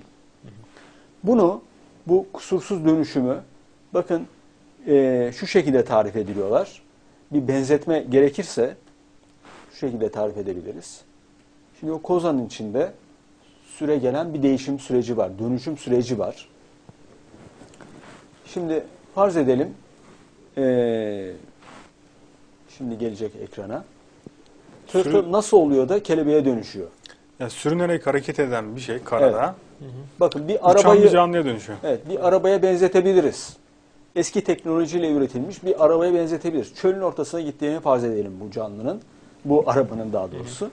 Bu kusursuz dönüşümü bakın şu şekilde tarif ediliyorlar. Bir benzetme gerekirse şu şekilde tarif edebiliriz. Şimdi o kozanın içinde süre gelen bir değişim süreci var, dönüşüm süreci var. Şimdi farz edelim, şimdi gelecek ekrana. Tırtıl nasıl oluyor da kelebeğe dönüşüyor? Ya sürünerek hareket eden bir şey karada. Bakın bir Uçan bir arabayı canlıya dönüşüyor. evet, bir arabaya benzetebiliriz. Eski teknolojiyle üretilmiş bir arabaya benzetebiliriz. Çölün ortasına gittiğini farz edelim bu canlının. Bu arabanın daha doğrusu.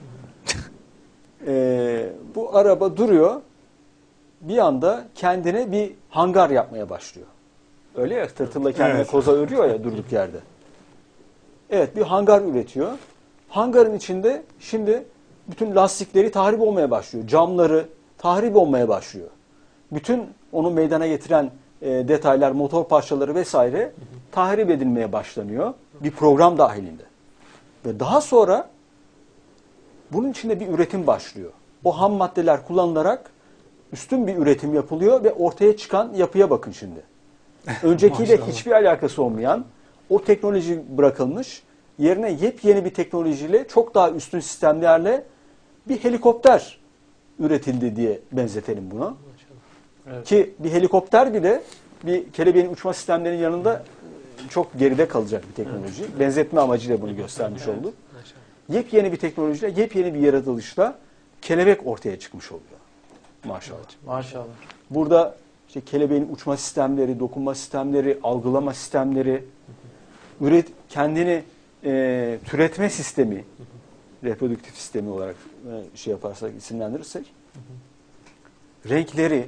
Bu araba duruyor. Bir anda kendine bir hangar yapmaya başlıyor. Öyle ya, tırtılla kendine Evet. koza örüyor ya durduk yerde. Evet, bir hangar üretiyor. Hangarın içinde şimdi bütün lastikleri tahrip olmaya başlıyor. Camları tahrip olmaya başlıyor. Bütün onu meydana getiren detaylar, motor parçaları vesaire tahrip edilmeye başlanıyor. Bir program dahilinde. Ve daha sonra bunun içinde bir üretim başlıyor. O ham maddeler kullanılarak üstün bir üretim yapılıyor ve ortaya çıkan yapıya bakın şimdi. Öncekiyle hiçbir alakası olmayan o teknoloji bırakılmış. Yerine yepyeni bir teknolojiyle çok daha üstün sistemlerle bir helikopter üretildi diye benzetelim bunu. Evet. Ki bir helikopter bile bir kelebeğin uçma sistemlerinin yanında çok geride kalacak bir teknoloji. Benzetme amacıyla bunu göstermiş olduk. Yepyeni bir teknolojiyle, yepyeni bir yaratılışla kelebek ortaya çıkmış oluyor. Maşallah. Maşallah. Burada işte kelebeğin uçma sistemleri, dokunma sistemleri, algılama sistemleri, kendini türetme sistemi, reprodüktif sistemi olarak şey yaparsak, isimlendirirsek, renkleri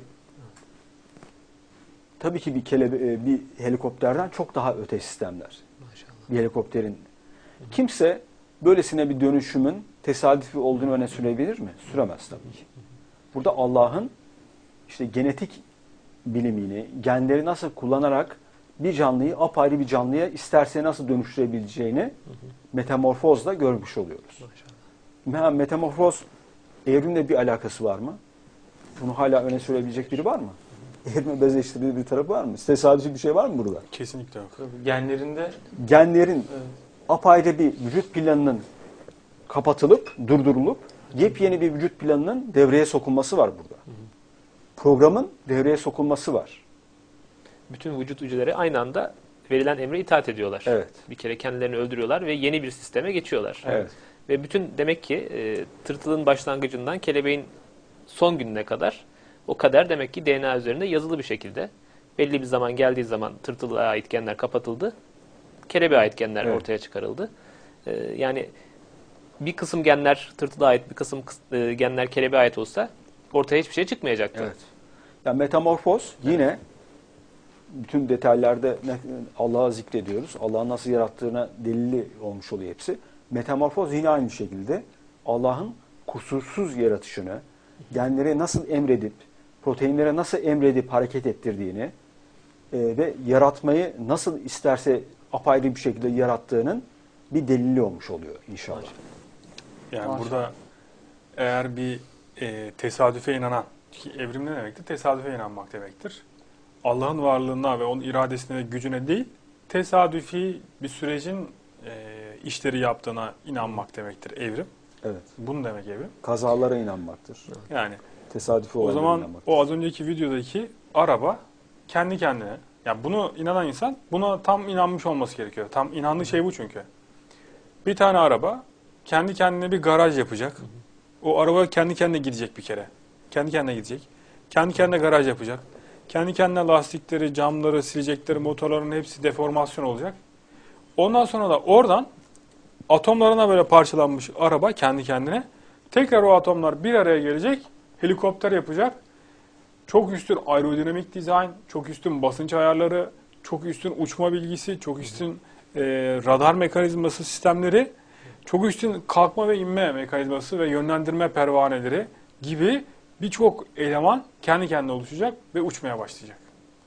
tabii ki bir helikopterden çok daha öte sistemler. Maşallah. Bir helikopterin. Kimse böylesine bir dönüşümün tesadüfi olduğunu öne sürebilir mi? Süremez tabii ki. Burada Allah'ın işte genetik bilimini, genleri nasıl kullanarak bir canlıyı apayrı bir canlıya isterse nasıl dönüştürebileceğini metamorfozla görmüş oluyoruz. Metamorfoz evrimle bir alakası var mı? Bunu hala öne sürebilecek biri var mı? Evrime benzeştirdiği bir tarafı var mı? Tesadüfi bir şey var mı burada? Kesinlikle yok. Tabii genlerinde Genlerin evet, apayrı bir vücut planının kapatılıp, durdurulup yepyeni bir vücut planının devreye sokulması var burada. Programın devreye sokulması var. Bütün vücut hücreleri aynı anda verilen emre itaat ediyorlar. Evet. Bir kere kendilerini öldürüyorlar ve yeni bir sisteme geçiyorlar. Evet. Ve bütün demek ki tırtılın başlangıcından kelebeğin son gününe kadar o kader demek ki DNA üzerinde yazılı bir şekilde belli bir zaman geldiği zaman tırtıla ait genler kapatıldı. Kelebeğe ait genler Evet. ortaya çıkarıldı. Yani bir kısım genler tırtıla ait, bir kısım genler kelebeğe ait olsa ortaya hiçbir şey çıkmayacaktı. Evet. Yani metamorfoz yine bütün detaylarda Allah'ı zikrediyoruz. Allah'ın nasıl yarattığına delili olmuş oluyor hepsi. Metamorfoz yine aynı şekilde Allah'ın kusursuz yaratışını, genlere nasıl emredip, proteinlere nasıl emredip hareket ettirdiğini ve yaratmayı nasıl isterse apayrı bir şekilde yarattığının bir delili olmuş oluyor inşallah. Yani Maşallah. burada eğer bir tesadüfe inanan, ki evrim ne demektir? Tesadüfe inanmak demektir. Allah'ın varlığına ve onun iradesine ve gücüne değil, tesadüfi bir sürecin işleri yaptığına inanmak demektir evrim. Evet. Bunu demek evrim. Kazalara inanmaktır. Yani Tesadüfi o olaylara zaman inanmaktır. o az önceki videodaki araba kendi kendine, yani bunu inanan insan buna tam inanmış olması gerekiyor. Tam inandığı şey bu çünkü. Bir tane araba kendi kendine bir garaj yapacak. O araba kendi kendine gidecek bir kere. Kendi kendine gidecek. Kendi kendine garaj yapacak. Kendi kendine lastikleri, camları, silecekleri, motorların hepsi deformasyon olacak. Ondan sonra da oradan atomlarına böyle parçalanmış araba kendi kendine tekrar o atomlar bir araya gelecek, helikopter yapacak. Çok üstün aerodinamik dizayn, çok üstün basınç ayarları, çok üstün uçma bilgisi, çok üstün radar mekanizması sistemleri, çok üstün kalkma ve inme mekanizması ve yönlendirme pervaneleri gibi birçok eleman kendi kendine oluşacak ve uçmaya başlayacak.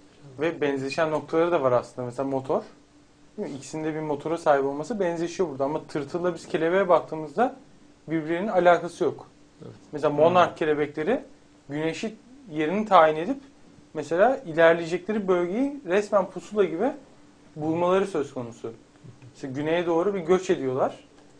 ve benzeşen noktaları da var aslında. Mesela motor. Değil mi? İkisinde bir motora sahip olması benzeşiyor burada. Ama tırtılla biz kelebeğe baktığımızda birbirlerinin alakası yok. Evet. Mesela monark kelebekleri güneşi yerini tayin edip mesela ilerleyecekleri bölgeyi resmen pusula gibi bulmaları söz konusu. İşte güneye doğru bir göç ediyorlar.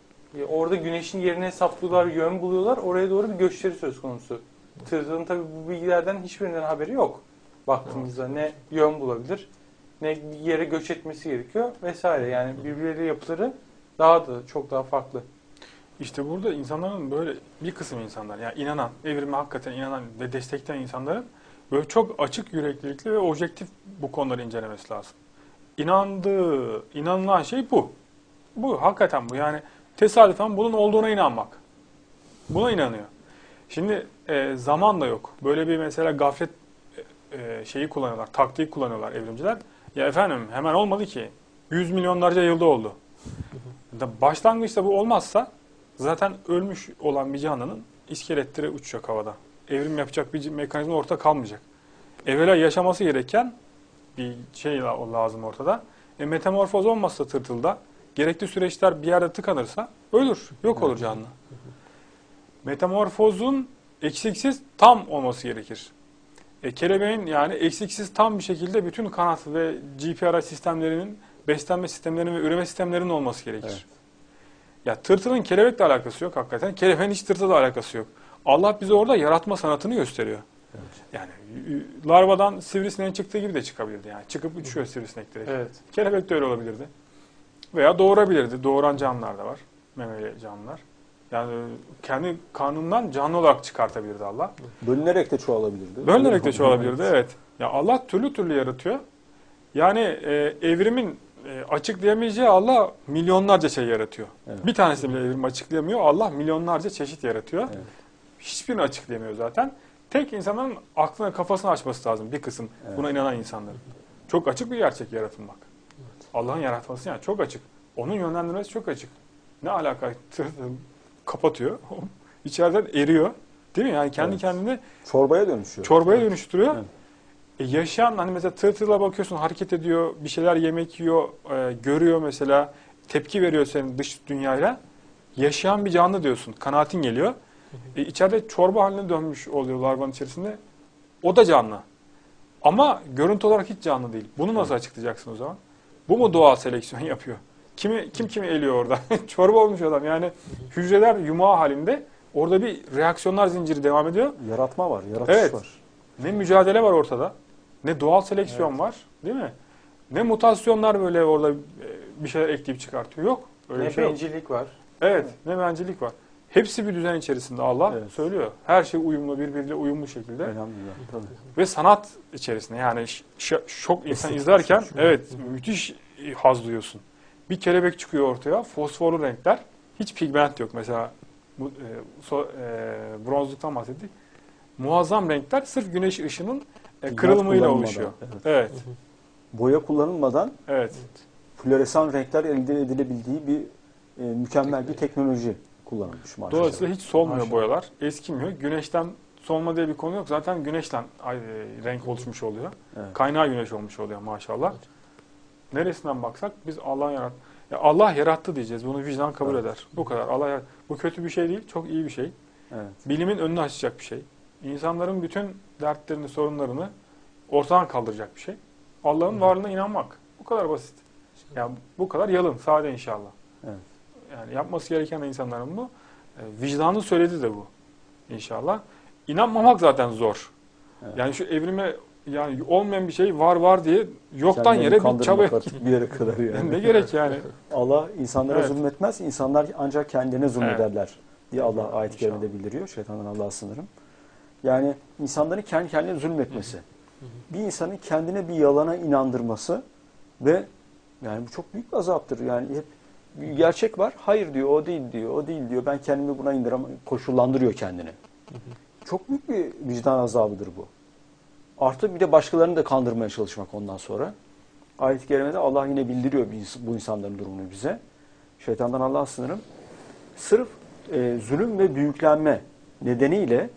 Orada güneşin yerini hesaplıyorlar, yön buluyorlar. Oraya doğru bir göçleri söz konusu. Tırtılın tabii bu bilgilerden hiçbirinden haberi yok. Baktığımızda ne yön bulabilir, ne bir yere göç etmesi gerekiyor vesaire. Yani birbirleri yapıları daha da çok daha farklı. İşte burada insanların böyle bir kısım insanlar, yani inanan, evrime hakikaten inanan ve destekleyen insanların böyle çok açık yüreklilikli ve objektif bu konuları incelemesi lazım. İnanılan şey bu. Bu, hakikaten bu. Yani tesadüfen bunun olduğuna inanmak. Buna inanıyor. Şimdi zaman da yok. Böyle bir mesela gaflet şeyi kullanıyorlar, taktiği kullanıyorlar evrimciler. Ya efendim hemen olmadı ki. 100 milyonlarca yılda oldu. Başlangıçta bu olmazsa zaten ölmüş olan bir canlının iskeletleri uçacak havada. Evrim yapacak bir mekanizma ortada kalmayacak. Evvela yaşaması gereken bir şey lazım ortada. Metamorfoz olmazsa tırtılda, gerekli süreçler bir yerde tıkanırsa ölür, yok olur canlı. Metamorfozun eksiksiz tam olması gerekir. Kelebeğin yani eksiksiz tam bir şekilde bütün kanat ve GPRS sistemlerinin, beslenme sistemlerinin ve üreme sistemlerinin olması gerekir. Evet. Ya tırtılın kelebekle alakası yok hakikaten. Kelebeğin hiç tırtılla alakası yok. Allah bize orada yaratma sanatını gösteriyor. Evet. Yani larvadan sivrisineğin çıktığı gibi de çıkabilirdi yani. Çıkıp uçuyor sivrisinek direkt. Evet. Kelebek de öyle olabilirdi. Veya doğurabilirdi. Doğuran canlılar da var. Memeli canlılar. Yani kendi karnından canlı olarak çıkartabilirdi Allah. Bölünerek de çoğalabilirdi. Bölünerek de çoğalabilirdi, evet. Ya Allah türlü türlü yaratıyor. Yani evrimin açıklayamayacağı Allah milyonlarca şey yaratıyor. Evet. Bir tanesi bile evrimi açıklayamıyor. Allah milyonlarca çeşit yaratıyor. Evet. Hiçbirini açıklayamıyor zaten. tek insanların aklına, kafasını açması lazım bir kısım buna inanan insanların. Çok açık bir gerçek yaratılmak. Allah'ın yaratması yani çok açık. Onun yönlendirmesi çok açık. Ne alaka? Kapatıyor. İçeriden eriyor. Değil mi? Yani kendi kendine çorbaya dönüşüyor. Çorbaya dönüştürüyor. Evet. Yaşayan hani mesela tırtırla bakıyorsun hareket ediyor, bir şeyler yemek yiyor, görüyor mesela, tepki veriyor senin dış dünyayla. Yaşayan bir canlı diyorsun. Kanaatin geliyor. İçeride çorba haline dönmüş oluyor larvanın içerisinde. O da canlı. Ama görüntü olarak hiç canlı değil. Bunu nasıl açıklayacaksın o zaman? Bu mu doğal seleksiyon yapıyor? Kim kimi eliyor orada? Çorba olmuş adam. Yani hücreler yumağı halinde orada bir reaksiyonlar zinciri devam ediyor. Yaratma var, yaratış var. Ne mücadele var ortada. Ne doğal seleksiyon var. Değil mi? Ne mutasyonlar böyle orada bir şeyler ekleyip çıkartıyor. Yok. Öyle Ne bir şey yok. bencillik var. Evet. Ne bencilik var. Hepsi bir düzen içerisinde Allah söylüyor. Her şey uyumlu, birbiriyle uyumlu şekilde. Elhamdülillah. Tabii. Ve sanat içerisinde yani şok insan izlerken müthiş haz duyuyorsun. Bir kelebek çıkıyor ortaya, fosforlu renkler, hiç pigment yok. Mesela bu bronzluktan bahsettik. Muazzam renkler sırf güneş ışının kırılımıyla oluşuyor. Evet. Boya kullanılmadan Evet. floresan renkler elde edilebildiği bir mükemmel bir teknoloji kullanılmış maşallah. Dolayısıyla hiç solmuyor Maşallah. boyalar, eskimiyor. Güneşten solma diye bir konu yok. Zaten güneşten renk oluşmuş oluyor. Evet. Kaynağı güneş olmuş oluyor maşallah. Neresinden baksak biz Allah'ın Allah yarattı diyeceğiz. Bunu vicdan kabul eder. Bu kadar. Bu kötü bir şey değil, çok iyi bir şey. Evet. Bilimin önünü açacak bir şey. İnsanların bütün dertlerini, sorunlarını ortadan kaldıracak bir şey. Allah'ın varlığına inanmak. Bu kadar basit. Yani bu kadar yalın, sade inşallah. Evet. Yani yapması gereken de insanların bu. Vicdanı söyledi de bu inşallah. İnanmamak zaten zor. Evet. Yani şu evrime yani olmayan bir şey var diye yoktan Kendini yere bir kandırmak çaba artık bir yere kadar yani. ne gerek yani? Allah insanlara Evet. zulmetmez, insanlar ancak kendine zulmederler diye Allah Evet, ayet-i kerimede bildiriyor. Şeytandan Allah'a sınırım. Yani insanların kendi kendine zulmetmesi. Bir insanın kendine bir yalana inandırması ve yani bu çok büyük bir azaptır. Yani hep bir gerçek var. Hayır diyor, o değil diyor, o değil diyor. Ben kendimi buna koşullandırıyor kendini. Çok büyük bir vicdan azabıdır bu. Artı bir de başkalarını da kandırmaya çalışmak ondan sonra. Ayet-i kerimede Allah yine bildiriyor bu insanların durumunu bize. Şeytandan Allah'a sınırım. Sırf zulüm ve büyüklenme nedeniyle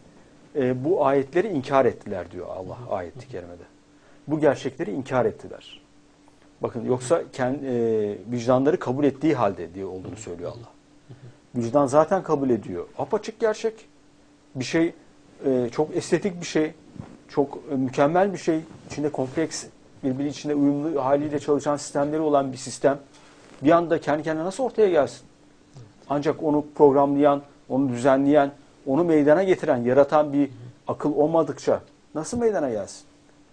bu ayetleri inkar ettiler diyor Allah ayet-i kerimede. Bu gerçekleri inkar ettiler. Bakın yoksa vicdanları kabul ettiği halde diye olduğunu söylüyor Allah. Vicdan zaten kabul ediyor. Apaçık gerçek. Bir şey çok estetik bir şey. Çok mükemmel bir şey. İçinde kompleks, birbiri içinde uyumlu haliyle çalışan sistemleri olan bir sistem. Bir anda kendi kendine nasıl ortaya gelsin? Ancak onu programlayan, onu düzenleyen, onu meydana getiren, yaratan bir akıl olmadıkça nasıl meydana gelsin?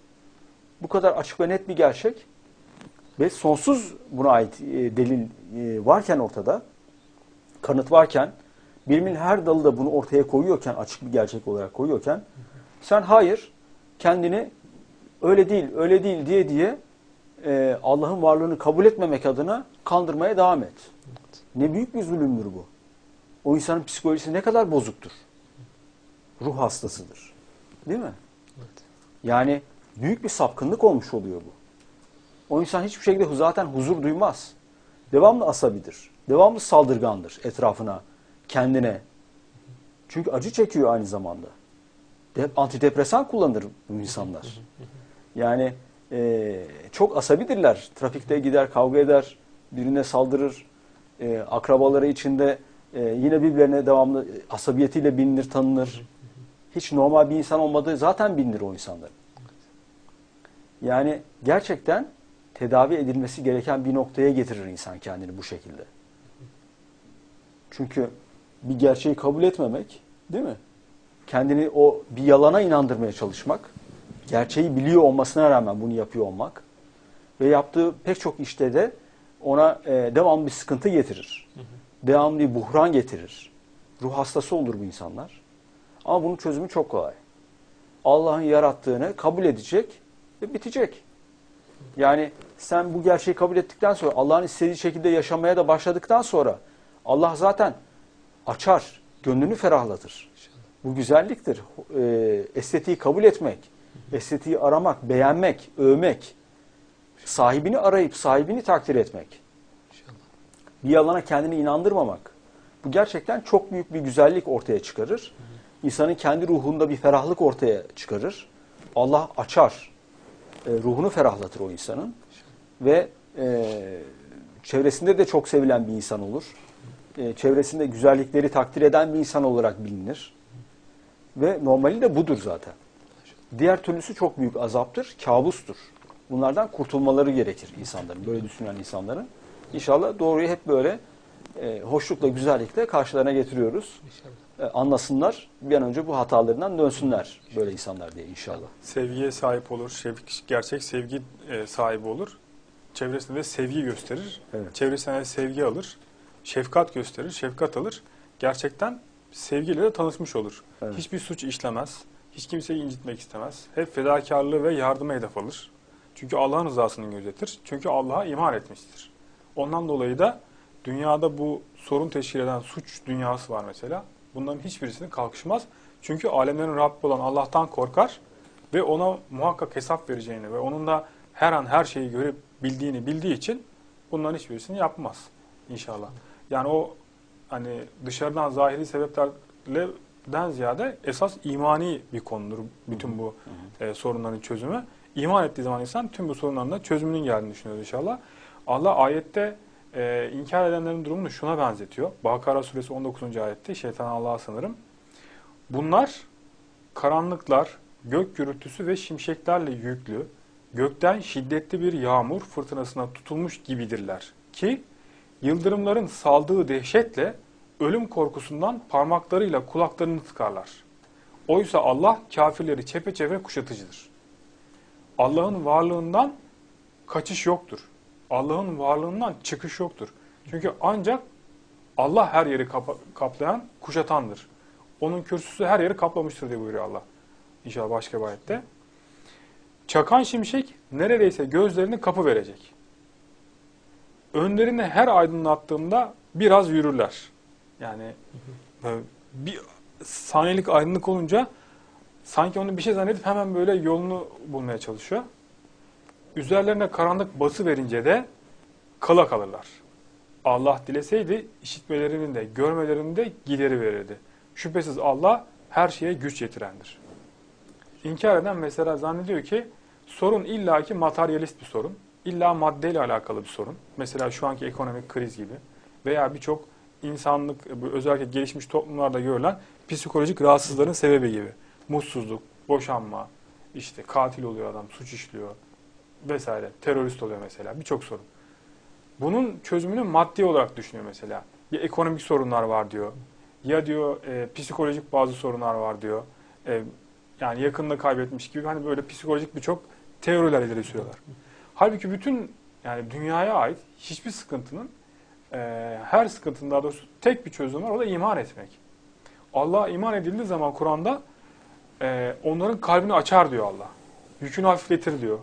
Bu kadar açık ve net bir gerçek ve sonsuz buna ait delil varken ortada, kanıt varken, bilimin her dalı da bunu ortaya koyuyorken, açık bir gerçek olarak koyuyorken, sen hayır, kendini öyle değil diye Allah'ın varlığını kabul etmemek adına kandırmaya devam et. Ne büyük bir zulümdür bu. O insanın psikolojisi ne kadar bozuktur. Ruh hastasıdır. Değil mi? Evet. Yani büyük bir sapkınlık olmuş oluyor bu. O insan hiçbir şekilde zaten huzur duymaz. Devamlı asabidir. Devamlı saldırgandır etrafına, kendine. Çünkü acı çekiyor aynı zamanda. Antidepresan kullanır bu insanlar. Yani çok asabidirler. Trafikte gider, kavga eder, birine saldırır. Akrabaları içinde yine birbirlerine devamlı asabiyetiyle bilinir, tanınır. Hiç normal bir insan olmadığı zaten bilinir o insanların. Yani gerçekten tedavi edilmesi gereken bir noktaya getirir insan kendini bu şekilde. Çünkü bir gerçeği kabul etmemek, değil mi? Kendini o bir yalana inandırmaya çalışmak, gerçeği biliyor olmasına rağmen bunu yapıyor olmak ve yaptığı pek çok işte de ona devamlı bir sıkıntı getirir. Devamlı bir buhran getirir. Ruh hastası olur bu insanlar. Ama bunun çözümü çok kolay. Allah'ın yarattığını kabul edecek ve bitecek. Yani sen bu gerçeği kabul ettikten sonra, Allah'ın istediği şekilde yaşamaya da başladıktan sonra Allah zaten açar, gönlünü ferahlatır. Bu güzelliktir. Estetiği kabul etmek, estetiği aramak, beğenmek, övmek, sahibini arayıp sahibini takdir etmek. Bir yalana kendini inandırmamak. Bu gerçekten çok büyük bir güzellik ortaya çıkarır. İnsanın kendi ruhunda bir ferahlık ortaya çıkarır. Allah açar. Ruhunu ferahlatır o insanın. Ve çevresinde de çok sevilen bir insan olur. Çevresinde güzellikleri takdir eden bir insan olarak bilinir. Ve normali de budur zaten. Diğer türlüsü çok büyük azaptır, kabustur. Bunlardan kurtulmaları gerekir insanların, böyle düşünen insanların. İnşallah doğruyu hep böyle hoşlukla, güzellikle karşılarına getiriyoruz. Anlasınlar, bir an önce bu hatalarından dönsünler böyle insanlar diye inşallah. Sevgiye sahip olur, gerçek sevgi sahibi olur. Çevresinde de sevgi gösterir. Evet. Çevresine de sevgi alır. Şefkat gösterir, şefkat alır. Gerçekten sevgiyle de tanışmış olur. Evet. Hiçbir suç işlemez. Hiç kimseyi incitmek istemez. Hep fedakarlığı ve yardıma hedef alır. Çünkü Allah'ın rızasını gözetir. Çünkü Allah'a iman etmiştir. Ondan dolayı da dünyada bu sorun teşkil eden suç dünyası var mesela. Bunların hiçbirisini kalkışmaz. Çünkü alemlerin Rabbi olan Allah'tan korkar ve ona muhakkak hesap vereceğini ve onun da her an her şeyi görüp bildiği için bunların hiçbirisini yapmaz inşallah. Yani o hani dışarıdan zahiri sebeplerden ziyade esas imani bir konudur bütün bu sorunların çözümü. İman ettiği zaman insan tüm bu sorunların da çözümünün geldiğini düşünüyor inşallah. Allah ayette inkar edenlerin durumunu şuna benzetiyor. Bakara suresi 19. ayette şeytan Allah'a sınırım. Bunlar karanlıklar, gök gürültüsü ve şimşeklerle yüklü, gökten şiddetli bir yağmur fırtınasına tutulmuş gibidirler ki yıldırımların saldığı dehşetle ölüm korkusundan parmaklarıyla kulaklarını tıkarlar. Oysa Allah kafirleri çepeçevre kuşatıcıdır. Allah'ın varlığından kaçış yoktur. Allah'ın varlığından çıkış yoktur. Çünkü ancak Allah her yeri kaplayan, kuşatandır. Onun kürsüsü her yeri kaplamıştır diye buyuruyor Allah. İnşallah başka bir ayette. Çakan şimşek neredeyse gözlerini kapıverecek. Önlerini her aydınlattığımda biraz yürürler. Yani bir saniyelik aydınlık olunca sanki onu bir şey zannedip hemen böyle yolunu bulmaya çalışıyor. Üzerlerine karanlık bası verince de kala kalırlar. Allah dileseydi işitmelerinin de görmelerinin de gideri verirdi. Şüphesiz Allah her şeye güç yetirendir. İnkar eden mesela zannediyor ki sorun illaki materyalist bir sorun. İlla maddeyle alakalı bir sorun. Mesela şu anki ekonomik kriz gibi veya birçok insanlık, özellikle gelişmiş toplumlarda görülen psikolojik rahatsızlıkların sebebi gibi. Mutsuzluk, boşanma, işte katil oluyor adam, suç işliyor vesaire. Terörist oluyor mesela. Birçok sorun. Bunun çözümünü maddi olarak düşünüyor mesela. Ya ekonomik sorunlar var diyor. Ya diyor psikolojik bazı sorunlar var diyor. Yani yakınını kaybetmiş gibi hani böyle psikolojik birçok teoriler ileri sürüyorlar. Halbuki bütün yani dünyaya ait hiçbir sıkıntının her sıkıntının daha doğrusu tek bir çözüm var. O da iman etmek. Allah'a iman edildiği zaman Kur'an'da onların kalbini açar diyor Allah. Yükünü hafifletir diyor.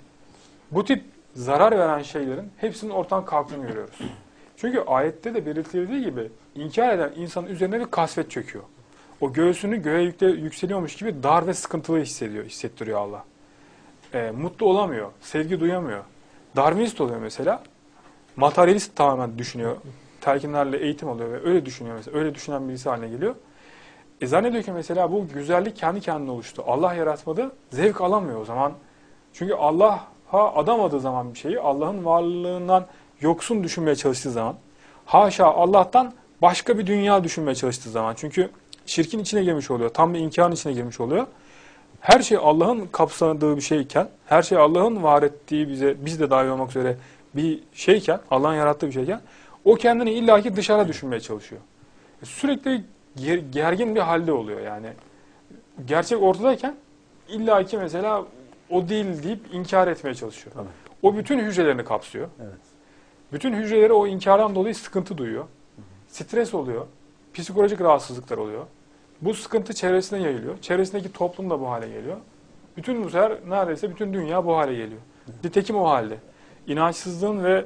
Bu tip zarar veren şeylerin hepsinin ortadan kalktığını görüyoruz. Çünkü ayette de belirtildiği gibi inkar eden insanın üzerine bir kasvet çöküyor. O göğsünü göğe yükseliyormuş gibi dar ve sıkıntılı hissettiriyor Allah. Mutlu olamıyor, sevgi duyamıyor. Darwinist oluyor mesela. Materyalist tamamen düşünüyor. Telkinlerle eğitim alıyor ve öyle düşünüyor mesela. Öyle düşünen birisi haline geliyor. Zannediyor ki mesela bu güzellik kendi kendine oluştu. Allah yaratmadı, zevk alamıyor o zaman. Çünkü Allah'a adamadığı zaman bir şeyi, Allah'ın varlığından yoksun düşünmeye çalıştığı zaman, haşa Allah'tan başka bir dünya düşünmeye çalıştığı zaman. Çünkü şirkin içine girmiş oluyor, tam bir inkarın içine girmiş oluyor. Her şey Allah'ın kapsadığı bir şeyken, her şey Allah'ın var ettiği biz de dahil olmak üzere bir şeyken, Allah'ın yarattığı bir şeyken, o kendini illaki dışarı düşünmeye çalışıyor. Sürekli gergin bir halde oluyor yani. Gerçek ortadayken illaki mesela o değil deyip inkar etmeye çalışıyor. Tabii. O bütün hücrelerini kapsıyor. Evet. Bütün hücreleri o inkardan dolayı sıkıntı duyuyor. Stres oluyor. Psikolojik rahatsızlıklar oluyor. Bu sıkıntı çevresine yayılıyor. Çevresindeki toplum da bu hale geliyor. Bütün bu sefer neredeyse bütün dünya bu hale geliyor. Nitekim o halde. İnançsızlığın ve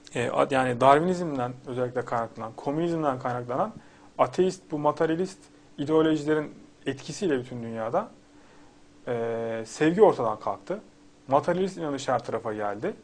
yani Darwinizmden özellikle kaynaklanan, komünizmden kaynaklanan ateist, bu materyalist ideolojilerin etkisiyle bütün dünyada sevgi ortadan kalktı. Materyalist inanış her tarafa geldi.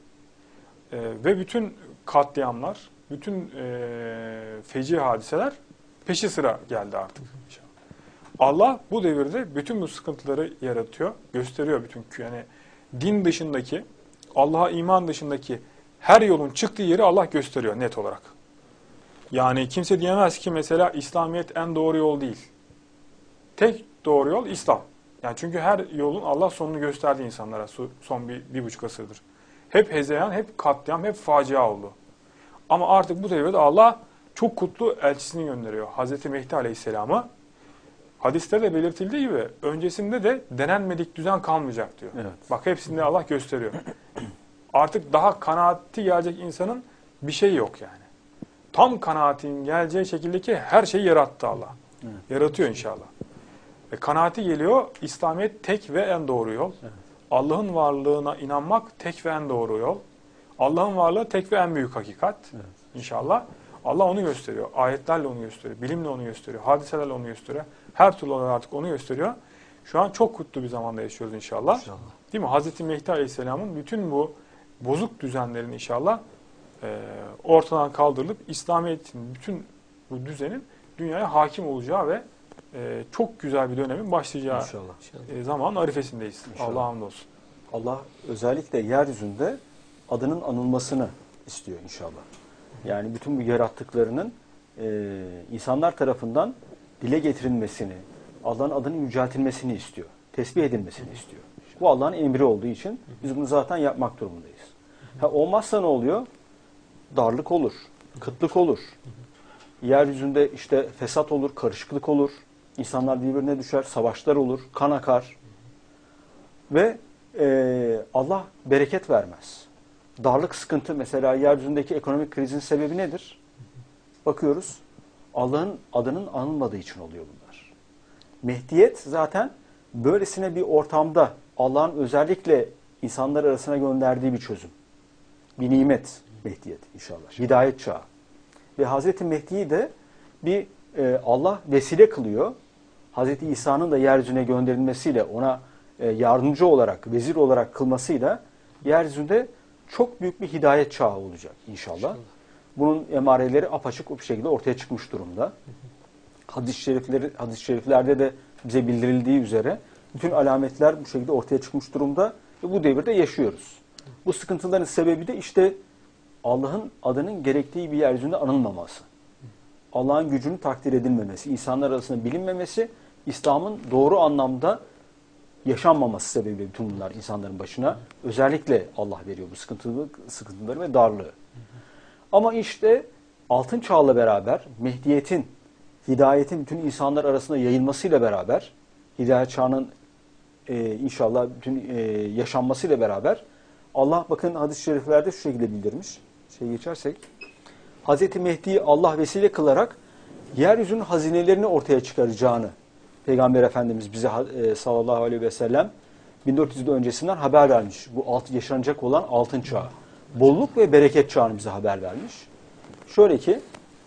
Ve bütün katliamlar, bütün feci hadiseler peşi sıra geldi artık. Allah bu devirde bütün bu sıkıntıları yaratıyor, gösteriyor bütün yani din dışındaki, Allah'a iman dışındaki her yolun çıktığı yeri Allah gösteriyor net olarak. Yani kimse diyemez ki mesela İslamiyet en doğru yol değil. Tek doğru yol İslam. Yani çünkü her yolun Allah sonunu gösterdi insanlara son bir buçuk asırdır. Hep hezeyan, hep katliam, hep facia oldu. Ama artık bu devirde Allah çok kutlu elçisini gönderiyor. Hazreti Mehdi Aleyhisselam'ı. Hadiste de belirtildiği gibi öncesinde de denenmedik düzen kalmayacak diyor. Evet. Bak hepsinde Allah gösteriyor. Artık daha kanaati gelecek insanın bir şey yok yani. Tam kanaatin geleceği şekildeki her şeyi yarattı Allah. Evet. Yaratıyor inşallah. Kanaati geliyor, İslamiyet tek ve en doğru yol. Evet. Allah'ın varlığına inanmak tek ve en doğru yol. Allah'ın varlığı tek ve en büyük hakikat. Evet. İnşallah. Allah onu gösteriyor. Ayetlerle onu gösteriyor. Bilimle onu gösteriyor. Hadiselerle onu gösteriyor. Her türlü olarak artık onu gösteriyor. Şu an çok kutlu bir zamanda yaşıyoruz inşallah. İnşallah. Değil mi? Hazreti Mehdi Aleyhisselam'ın bütün bu bozuk düzenlerin inşallah ortadan kaldırılıp İslamiyet'in bütün bu düzenin dünyaya hakim olacağı ve çok güzel bir dönemin başlayacağı İnşallah. zaman arifesindeyiz. İnşallah. Allah'a hamdolsun. Allah özellikle yeryüzünde adının anılmasını istiyor inşallah. Yani bütün bu yarattıklarının insanlar tarafından dile getirilmesini, Allah'ın adının yüceltilmesini istiyor. Tesbih edilmesini istiyor. Bu Allah'ın emri olduğu için biz bunu zaten yapmak durumundayız. Olmazsa ne oluyor? Darlık olur, kıtlık olur. Yeryüzünde işte fesat olur, karışıklık olur. İnsanlar birbirine düşer, savaşlar olur, kan akar. Ve Allah bereket vermez. Darlık, sıkıntı, mesela yeryüzündeki ekonomik krizin sebebi nedir? Bakıyoruz, Allah'ın adının anılmadığı için oluyor bunlar. Mehdiyet zaten böylesine bir ortamda Allah'ın özellikle insanlar arasına gönderdiği bir çözüm. Bir nimet Mehdiyet inşallah. Hidayet çağı. Ve Hazreti Mehdi'yi de bir Allah vesile kılıyor. Hazreti İsa'nın da yeryüzüne gönderilmesiyle, ona yardımcı olarak, vezir olarak kılmasıyla yeryüzünde çok büyük bir hidayet çağı olacak inşallah. Bunun emareleri apaçık bir şekilde ortaya çıkmış durumda. Hadis-i şeriflerde de bize bildirildiği üzere bütün alametler bu şekilde ortaya çıkmış durumda ve bu devirde yaşıyoruz. Bu sıkıntıların sebebi de işte Allah'ın adının gerektiği bir yeryüzünde anılmaması. Allah'ın gücünün takdir edilmemesi, insanlar arasında bilinmemesi, İslam'ın doğru anlamda yaşanmaması sebebiyle bütün bunlar insanların başına özellikle Allah veriyor bu sıkıntıları ve darlığı. Ama işte altın çağla beraber Mehdiyet'in, hidayetin bütün insanlar arasında yayılmasıyla beraber, hidayet çağının inşallah bütün yaşanmasıyla beraber Allah bakın hadis-i şeriflerde şu şekilde bildirmiş. Geçersek, Hazreti Mehdi'yi Allah vesile kılarak yeryüzünün hazinelerini ortaya çıkaracağını Peygamber Efendimiz bize sallallahu aleyhi ve sellem 1400 yıl öncesinden haber vermiş. Bu yaşanacak olan altın çağı. Bolluk ve bereket çağını bize haber vermiş. Şöyle ki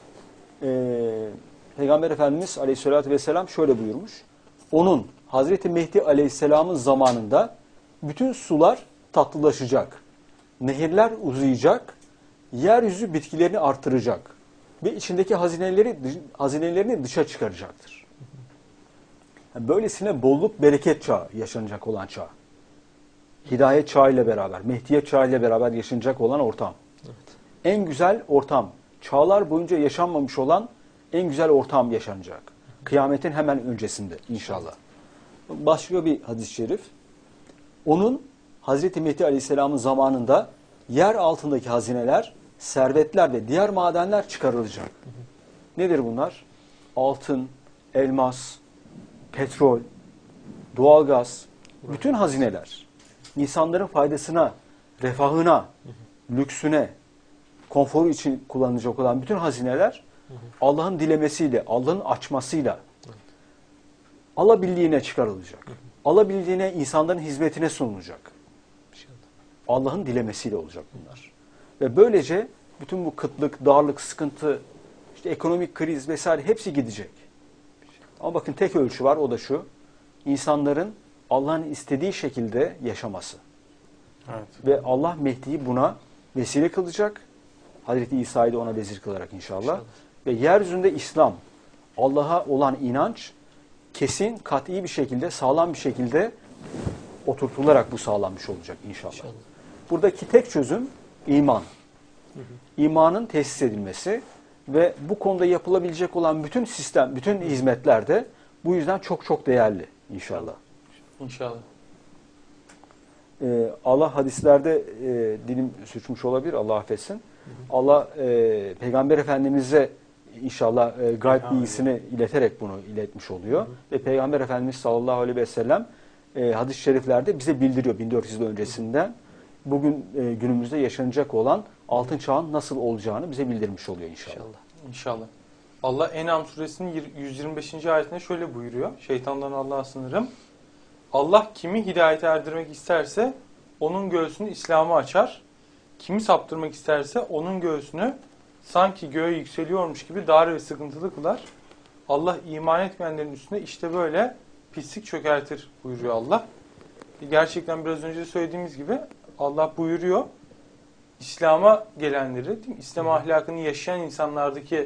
Peygamber Efendimiz aleyhissalatü vesselam şöyle buyurmuş. Onun Hazreti Mehdi aleyhisselamın zamanında bütün sular tatlılaşacak. Nehirler uzayacak. Yeryüzü bitkilerini artıracak. Ve içindeki hazinelerini dışa çıkaracaktır. Yani böylesine bolluk bereket çağı yaşanacak olan çağ. Hidayet çağı ile beraber, Mehdiyet çağı ile beraber yaşanacak olan ortam. Evet. En güzel ortam. Çağlar boyunca yaşanmamış olan en güzel ortam yaşanacak. Kıyametin hemen öncesinde inşallah. Başlıyor bir hadis-i şerif. Onun Hazreti Mehdi Aleyhisselam'ın zamanında yer altındaki hazineler, servetler ve diğer madenler çıkarılacak. Nedir bunlar? Altın, elmas, petrol, doğalgaz, bütün hazineler. İnsanların faydasına, refahına, lüksüne, konforu için kullanılacak olan bütün hazineler Allah'ın dilemesiyle, Allah'ın açmasıyla alabildiğine çıkarılacak. Alabildiğine insanların hizmetine sunulacak. Allah'ın dilemesiyle olacak bunlar. Ve böylece bütün bu kıtlık, darlık, sıkıntı, işte ekonomik kriz vesaire hepsi gidecek. Ama bakın tek ölçü var, o da şu. İnsanların Allah'ın istediği şekilde yaşaması. Evet. Ve Allah Mehdi'yi buna vesile kılacak. Hazreti İsa'yı da ona vezir kılarak inşallah. Ve yeryüzünde İslam, Allah'a olan inanç kesin, kat'i bir şekilde, sağlam bir şekilde oturtularak bu sağlanmış olacak inşallah. Buradaki tek çözüm iman. İmanın tesis edilmesi ve bu konuda yapılabilecek olan bütün sistem, bütün hizmetler de bu yüzden çok çok değerli inşallah. İnşallah. Allah hadislerde dilim sürçmüş olabilir, Allah affetsin. Allah Peygamber Efendimiz'e inşallah gayb bilgisini ileterek bunu iletmiş oluyor. Ve Peygamber Efendimiz sallallahu aleyhi ve sellem hadis-i şeriflerde bize bildiriyor 1400 yıl öncesinden. Bugün günümüzde yaşanacak olan altın çağın nasıl olacağını bize bildirmiş oluyor inşallah. İnşallah. Allah En'am suresinin 125. ayetinde şöyle buyuruyor. Şeytandan Allah'a sığınırım. Allah kimi hidayete erdirmek isterse onun göğsünü İslam'a açar. Kimi saptırmak isterse onun göğsünü sanki göğe yükseliyormuş gibi dar ve sıkıntılı kılar. Allah iman etmeyenlerin üstüne işte böyle pislik çökertir buyuruyor Allah. Gerçekten biraz önce söylediğimiz gibi Allah buyuruyor. İslam'a gelenleri, değil mi? İslam ahlakını yaşayan insanlardaki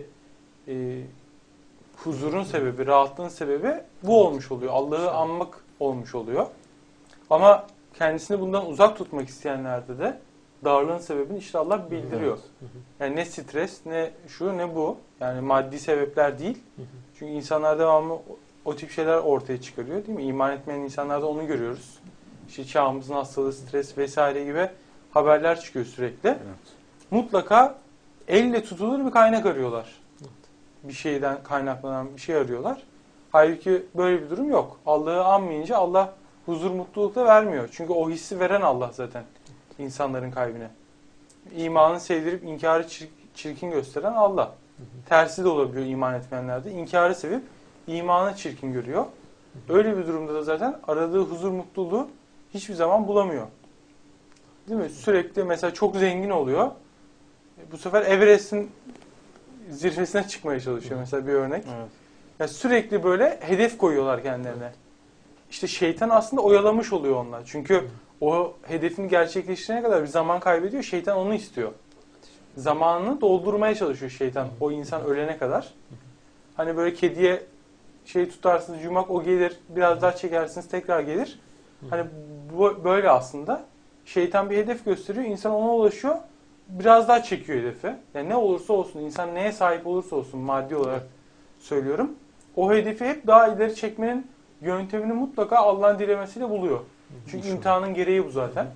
huzurun sebebi, rahatlığın sebebi bu olmuş oluyor. Allah'ı anmak olmuş oluyor. Ama kendisini bundan uzak tutmak isteyenlerde de darlığın sebebini işte Allah bildiriyor. Yani ne stres, ne şu, ne bu. Yani maddi sebepler değil. Çünkü insanlar devamlı o tip şeyler ortaya çıkarıyor, değil mi? İman etmeyen insanlarda onu görüyoruz. İşte çağımızın hastalığı, stres vesaire gibi haberler çıkıyor sürekli. Evet. Mutlaka elle tutulur bir kaynak arıyorlar. Bir şeyden kaynaklanan bir şey arıyorlar. Halbuki böyle bir durum yok. Allah'ı anmayınca Allah huzur, mutluluk da vermiyor. Çünkü o hissi veren Allah zaten insanların kalbine. İmanı sevdirip inkarı çirkin gösteren Allah. Tersi de olabiliyor iman etmeyenlerde. İnkarı sevip imanı çirkin görüyor. Öyle bir durumda da zaten aradığı huzur, mutluluğu hiçbir zaman bulamıyor. Değil mi? Sürekli mesela çok zengin oluyor. Bu sefer Everest'in zirvesine çıkmaya çalışıyor mesela bir örnek. Evet. Ya sürekli böyle hedef koyuyorlar kendilerine. İşte şeytan aslında oyalamış oluyor onlar. Çünkü o hedefini gerçekleştirene kadar bir zaman kaybediyor. Şeytan onu istiyor. Zamanını doldurmaya çalışıyor şeytan o insan ölene kadar. Hani böyle kediye şey tutarsınız yumak o gelir. Biraz daha çekersiniz tekrar gelir. Hani bu böyle aslında. Şeytan bir hedef gösteriyor. İnsan ona ulaşıyor. Biraz daha çekiyor hedefi. Yani ne olursa olsun, insan neye sahip olursa olsun maddi olarak söylüyorum. O hedefi hep daha ileri çekmenin yöntemini mutlaka Allah'ın dilemesiyle buluyor. Çünkü imtihanın gereği bu zaten.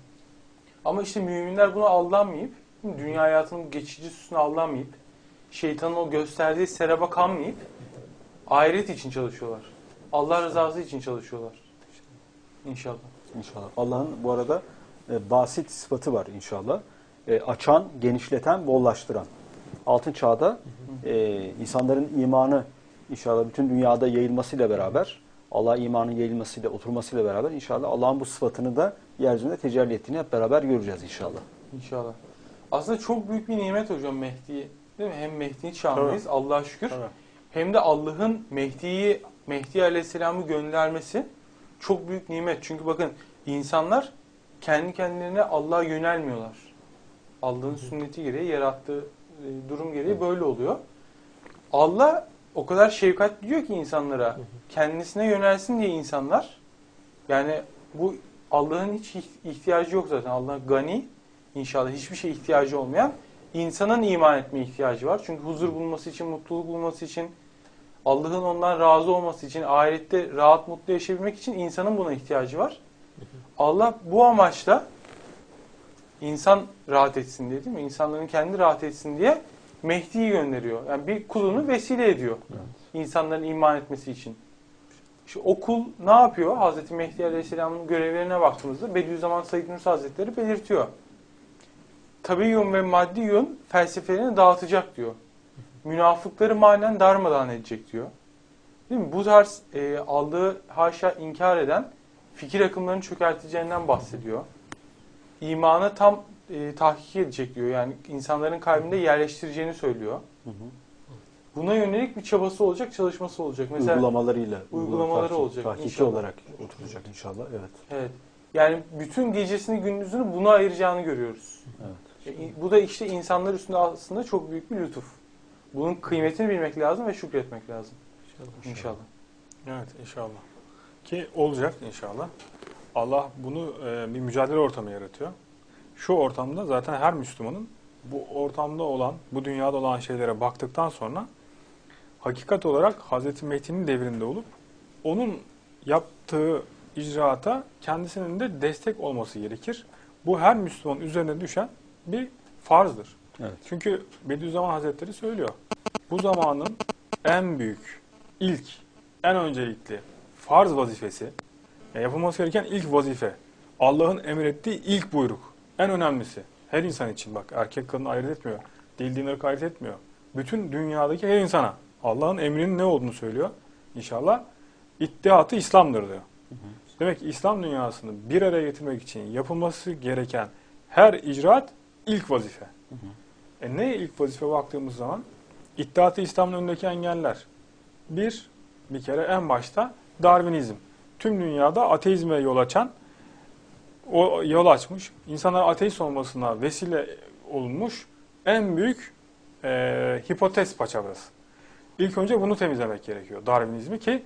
Ama işte müminler buna aldanmayıp, dünya hayatının geçici süsüne aldanmayıp, şeytanın o gösterdiği seraba kanmayıp, ahiret için çalışıyorlar. Allah rızası için çalışıyorlar. İnşallah. İnşallah. Allah'ın bu arada basit sıfatı var inşallah. Açan, genişleten, bollaştıran. Altın çağda insanların imanı inşallah bütün dünyada yayılmasıyla beraber, Allah'a imanın yayılmasıyla, oturmasıyla beraber inşallah Allah'ın bu sıfatını da yeryüzünde tecelli ettiğini hep beraber göreceğiz inşallah. İnşallah. Aslında çok büyük bir nimet hocam Mehdi. Değil mi? Hem Mehdi'nin çağındayız Allah'a şükür. Tabii. Hem de Allah'ın Mehdi Aleyhisselam'ı göndermesi çok büyük nimet. Çünkü bakın insanlar kendi kendilerine Allah'a yönelmiyorlar. Allah'ın sünneti gereği, yarattığı durum gereği böyle oluyor. Allah o kadar şefkatli diyor ki insanlara kendisine yönelsin diye insanlar. Yani bu Allah'ın hiç ihtiyacı yok zaten. Allah gani, inşallah hiçbir şeye ihtiyacı olmayan, insanın iman etmeye ihtiyacı var. Çünkü huzur bulması için, mutluluk bulması için, Allah'ın ondan razı olması için, ahirette rahat mutlu yaşayabilmek için insanın buna ihtiyacı var. Allah bu amaçla insan rahat etsin diye, değil mi? İnsanların kendi rahat etsin diye Mehdi'yi gönderiyor. Yani bir kulunu vesile ediyor. İnsanların iman etmesi için. İşte o kul ne yapıyor? Hazreti Mehdi Aleyhisselam'ın görevlerine baktığımızda Bediüzzaman Said Nursi Hazretleri belirtiyor. Tabiyyun ve maddiyun felsefelerini dağıtacak diyor. Münafıkları manen darmadağın edecek diyor. Değil mi? Bu tarz aldığı haşa inkar eden fikir akımlarını çökerteceğinden bahsediyor. İmanı tam tahkik edecek diyor. Yani insanların kalbinde yerleştireceğini söylüyor. buna yönelik bir çabası olacak, çalışması olacak. Mesela Uygulamalarıyla. uygulamaları olacak Tahkiki inşallah. olarak oturacak inşallah. Evet. Evet. Yani bütün gecesini gündüzünü buna ayıracağını görüyoruz. Evet. Bu da işte insanlar üstünde aslında çok büyük bir lütuf. Bunun kıymetini bilmek lazım ve şükretmek lazım. İnşallah. Evet inşallah. Ki olacak inşallah. Allah bunu bir mücadele ortamı yaratıyor. Şu ortamda zaten her Müslümanın bu ortamda olan, bu dünyada olan şeylere baktıktan sonra hakikat olarak Hazreti Mehdi'nin devrinde olup onun yaptığı icraata kendisinin de destek olması gerekir. Bu her Müslüman üzerine düşen bir farzdır. Evet. Çünkü Bediüzzaman Hazretleri söylüyor. Bu zamanın en büyük, en öncelikli farz vazifesi, yapılması gereken ilk vazife, Allah'ın emrettiği ilk buyruk, en önemlisi. Her insan için bak, erkek kadın ayırt etmiyor, dil din ırk ayırt etmiyor. Bütün dünyadaki her insana Allah'ın emrinin ne olduğunu söylüyor. İnşallah İttihat-ı İslam'dır diyor. Demek ki İslam dünyasını bir araya getirmek için yapılması gereken her icraat ilk vazife. Ne ilk vazife baktığımız zaman? İttihat-ı İslam'ın önündeki engeller. Bir kere en başta Darwinizm. Tüm dünyada ateizme yol açan, o yol açmış, insanlar ateist olmasına vesile olunmuş en büyük hipotez paçavrası. İlk önce bunu temizlemek gerekiyor, Darwinizmi, ki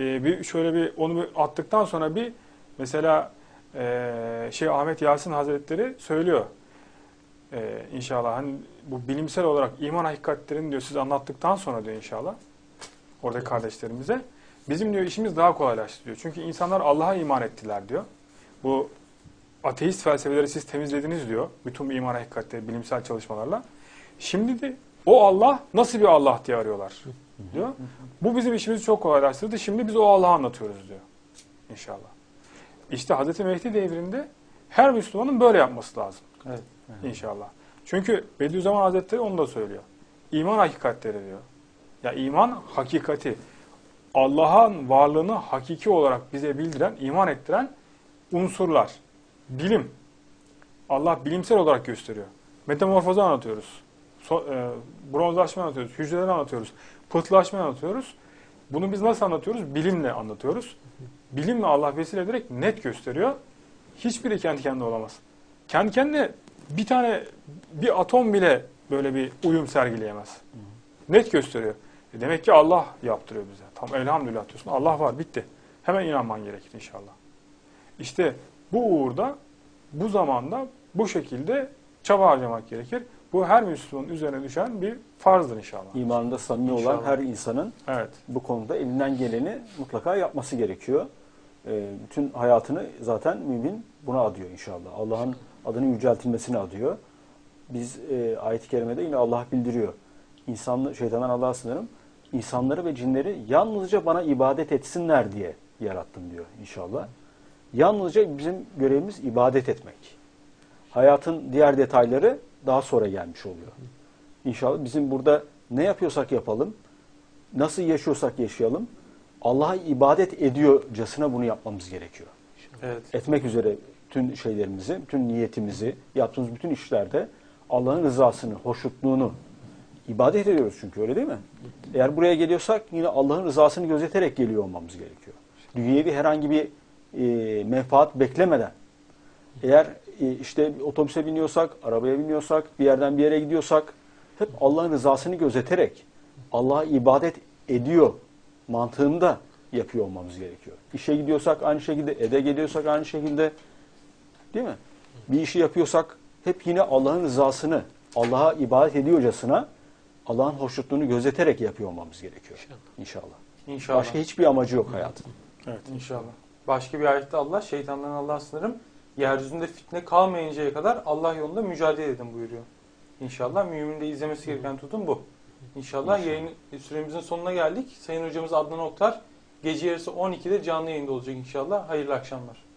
onu bir attıktan sonra mesela Ahmet Yasin Hazretleri söylüyor. İnşallah hani bu bilimsel olarak iman hakikatlerini diyor siz anlattıktan sonra diyor inşallah oradaki kardeşlerimize bizim diyor işimiz daha kolaylaştı diyor. Çünkü insanlar Allah'a iman ettiler diyor. Bu ateist felsefeleri siz temizlediniz diyor. Bütün bu iman hakikatleri bilimsel çalışmalarla. Şimdi de o Allah nasıl bir Allah diye arıyorlar diyor. Bu bizim işimizi çok kolaylaştırdı. Şimdi biz o Allah'ı anlatıyoruz diyor. İnşallah. İşte Hazreti Mehdi devrinde her Müslümanın böyle yapması lazım. Evet. İnşallah. Çünkü Bediüzzaman Hazretleri onu da söylüyor. İman hakikatleri diyor. Ya iman hakikati. Allah'ın varlığını hakiki olarak bize bildiren, iman ettiren unsurlar. Bilim. Allah bilimsel olarak gösteriyor. Metamorfozu anlatıyoruz. Bronzlaşma anlatıyoruz. Hücreleri anlatıyoruz. Pıhtılaşma anlatıyoruz. Bunu biz nasıl anlatıyoruz? Bilimle anlatıyoruz. Bilimle Allah vesile ederek net gösteriyor. Hiçbiri kendi kendine olamaz. Kendi kendine bir atom bile böyle bir uyum sergileyemez. Net gösteriyor. Demek ki Allah yaptırıyor bize. Tam elhamdülillah diyorsun. Allah var, bitti. Hemen inanman gerekir inşallah. İşte bu uğurda, bu zamanda bu şekilde çaba harcamak gerekir. Bu her Müslümanın üzerine düşen bir farzdır inşallah. İmanında samimi olan İnşallah. her insanın bu konuda elinden geleni mutlaka yapması gerekiyor. Bütün hayatını zaten mümin buna adıyor inşallah. Allah'ın adının yüceltilmesine adıyor. Biz ayet-i kerimede yine Allah bildiriyor. Şeytandan Allah'a sığınırım. İnsanları ve cinleri yalnızca bana ibadet etsinler diye yarattım diyor inşallah. Yalnızca bizim görevimiz ibadet etmek. Hayatın diğer detayları daha sonra gelmiş oluyor. İnşallah bizim burada ne yapıyorsak yapalım, nasıl yaşıyorsak yaşayalım, Allah'a ibadet ediyorcasına bunu yapmamız gerekiyor. Evet. Etmek üzere bütün şeylerimizi, bütün niyetimizi, yaptığımız bütün işlerde Allah'ın rızasını, hoşnutluğunu ibadet ediyoruz çünkü, öyle değil mi? Eğer buraya geliyorsak yine Allah'ın rızasını gözeterek geliyor olmamız gerekiyor. Dünyevi herhangi bir menfaat beklemeden. Eğer işte otobüse biniyorsak, arabaya biniyorsak, bir yerden bir yere gidiyorsak hep Allah'ın rızasını gözeterek Allah'a ibadet ediyor mantığında yapıyor olmamız gerekiyor. İşe gidiyorsak aynı şekilde, eve geliyorsak aynı şekilde, değil mi? Bir işi yapıyorsak hep yine Allah'ın rızasını, Allah'a ibadet ediyorcasına Allah'ın hoşnutluğunu gözeterek yapıyor olmamız gerekiyor. İnşallah. İnşallah. Başka hiçbir amacı yok hayatın. Evet. İnşallah. Başka bir ayette Allah, şeytandan Allah'a sınırım, yeryüzünde fitne kalmayıncaya kadar Allah yolunda mücadele edin buyuruyor. İnşallah müminin de izlemesi gereken tutum bu. İnşallah yayın süremizin sonuna geldik. Sayın hocamız Adnan Oktar gece yarısı 12'de canlı yayında olacak inşallah. Hayırlı akşamlar.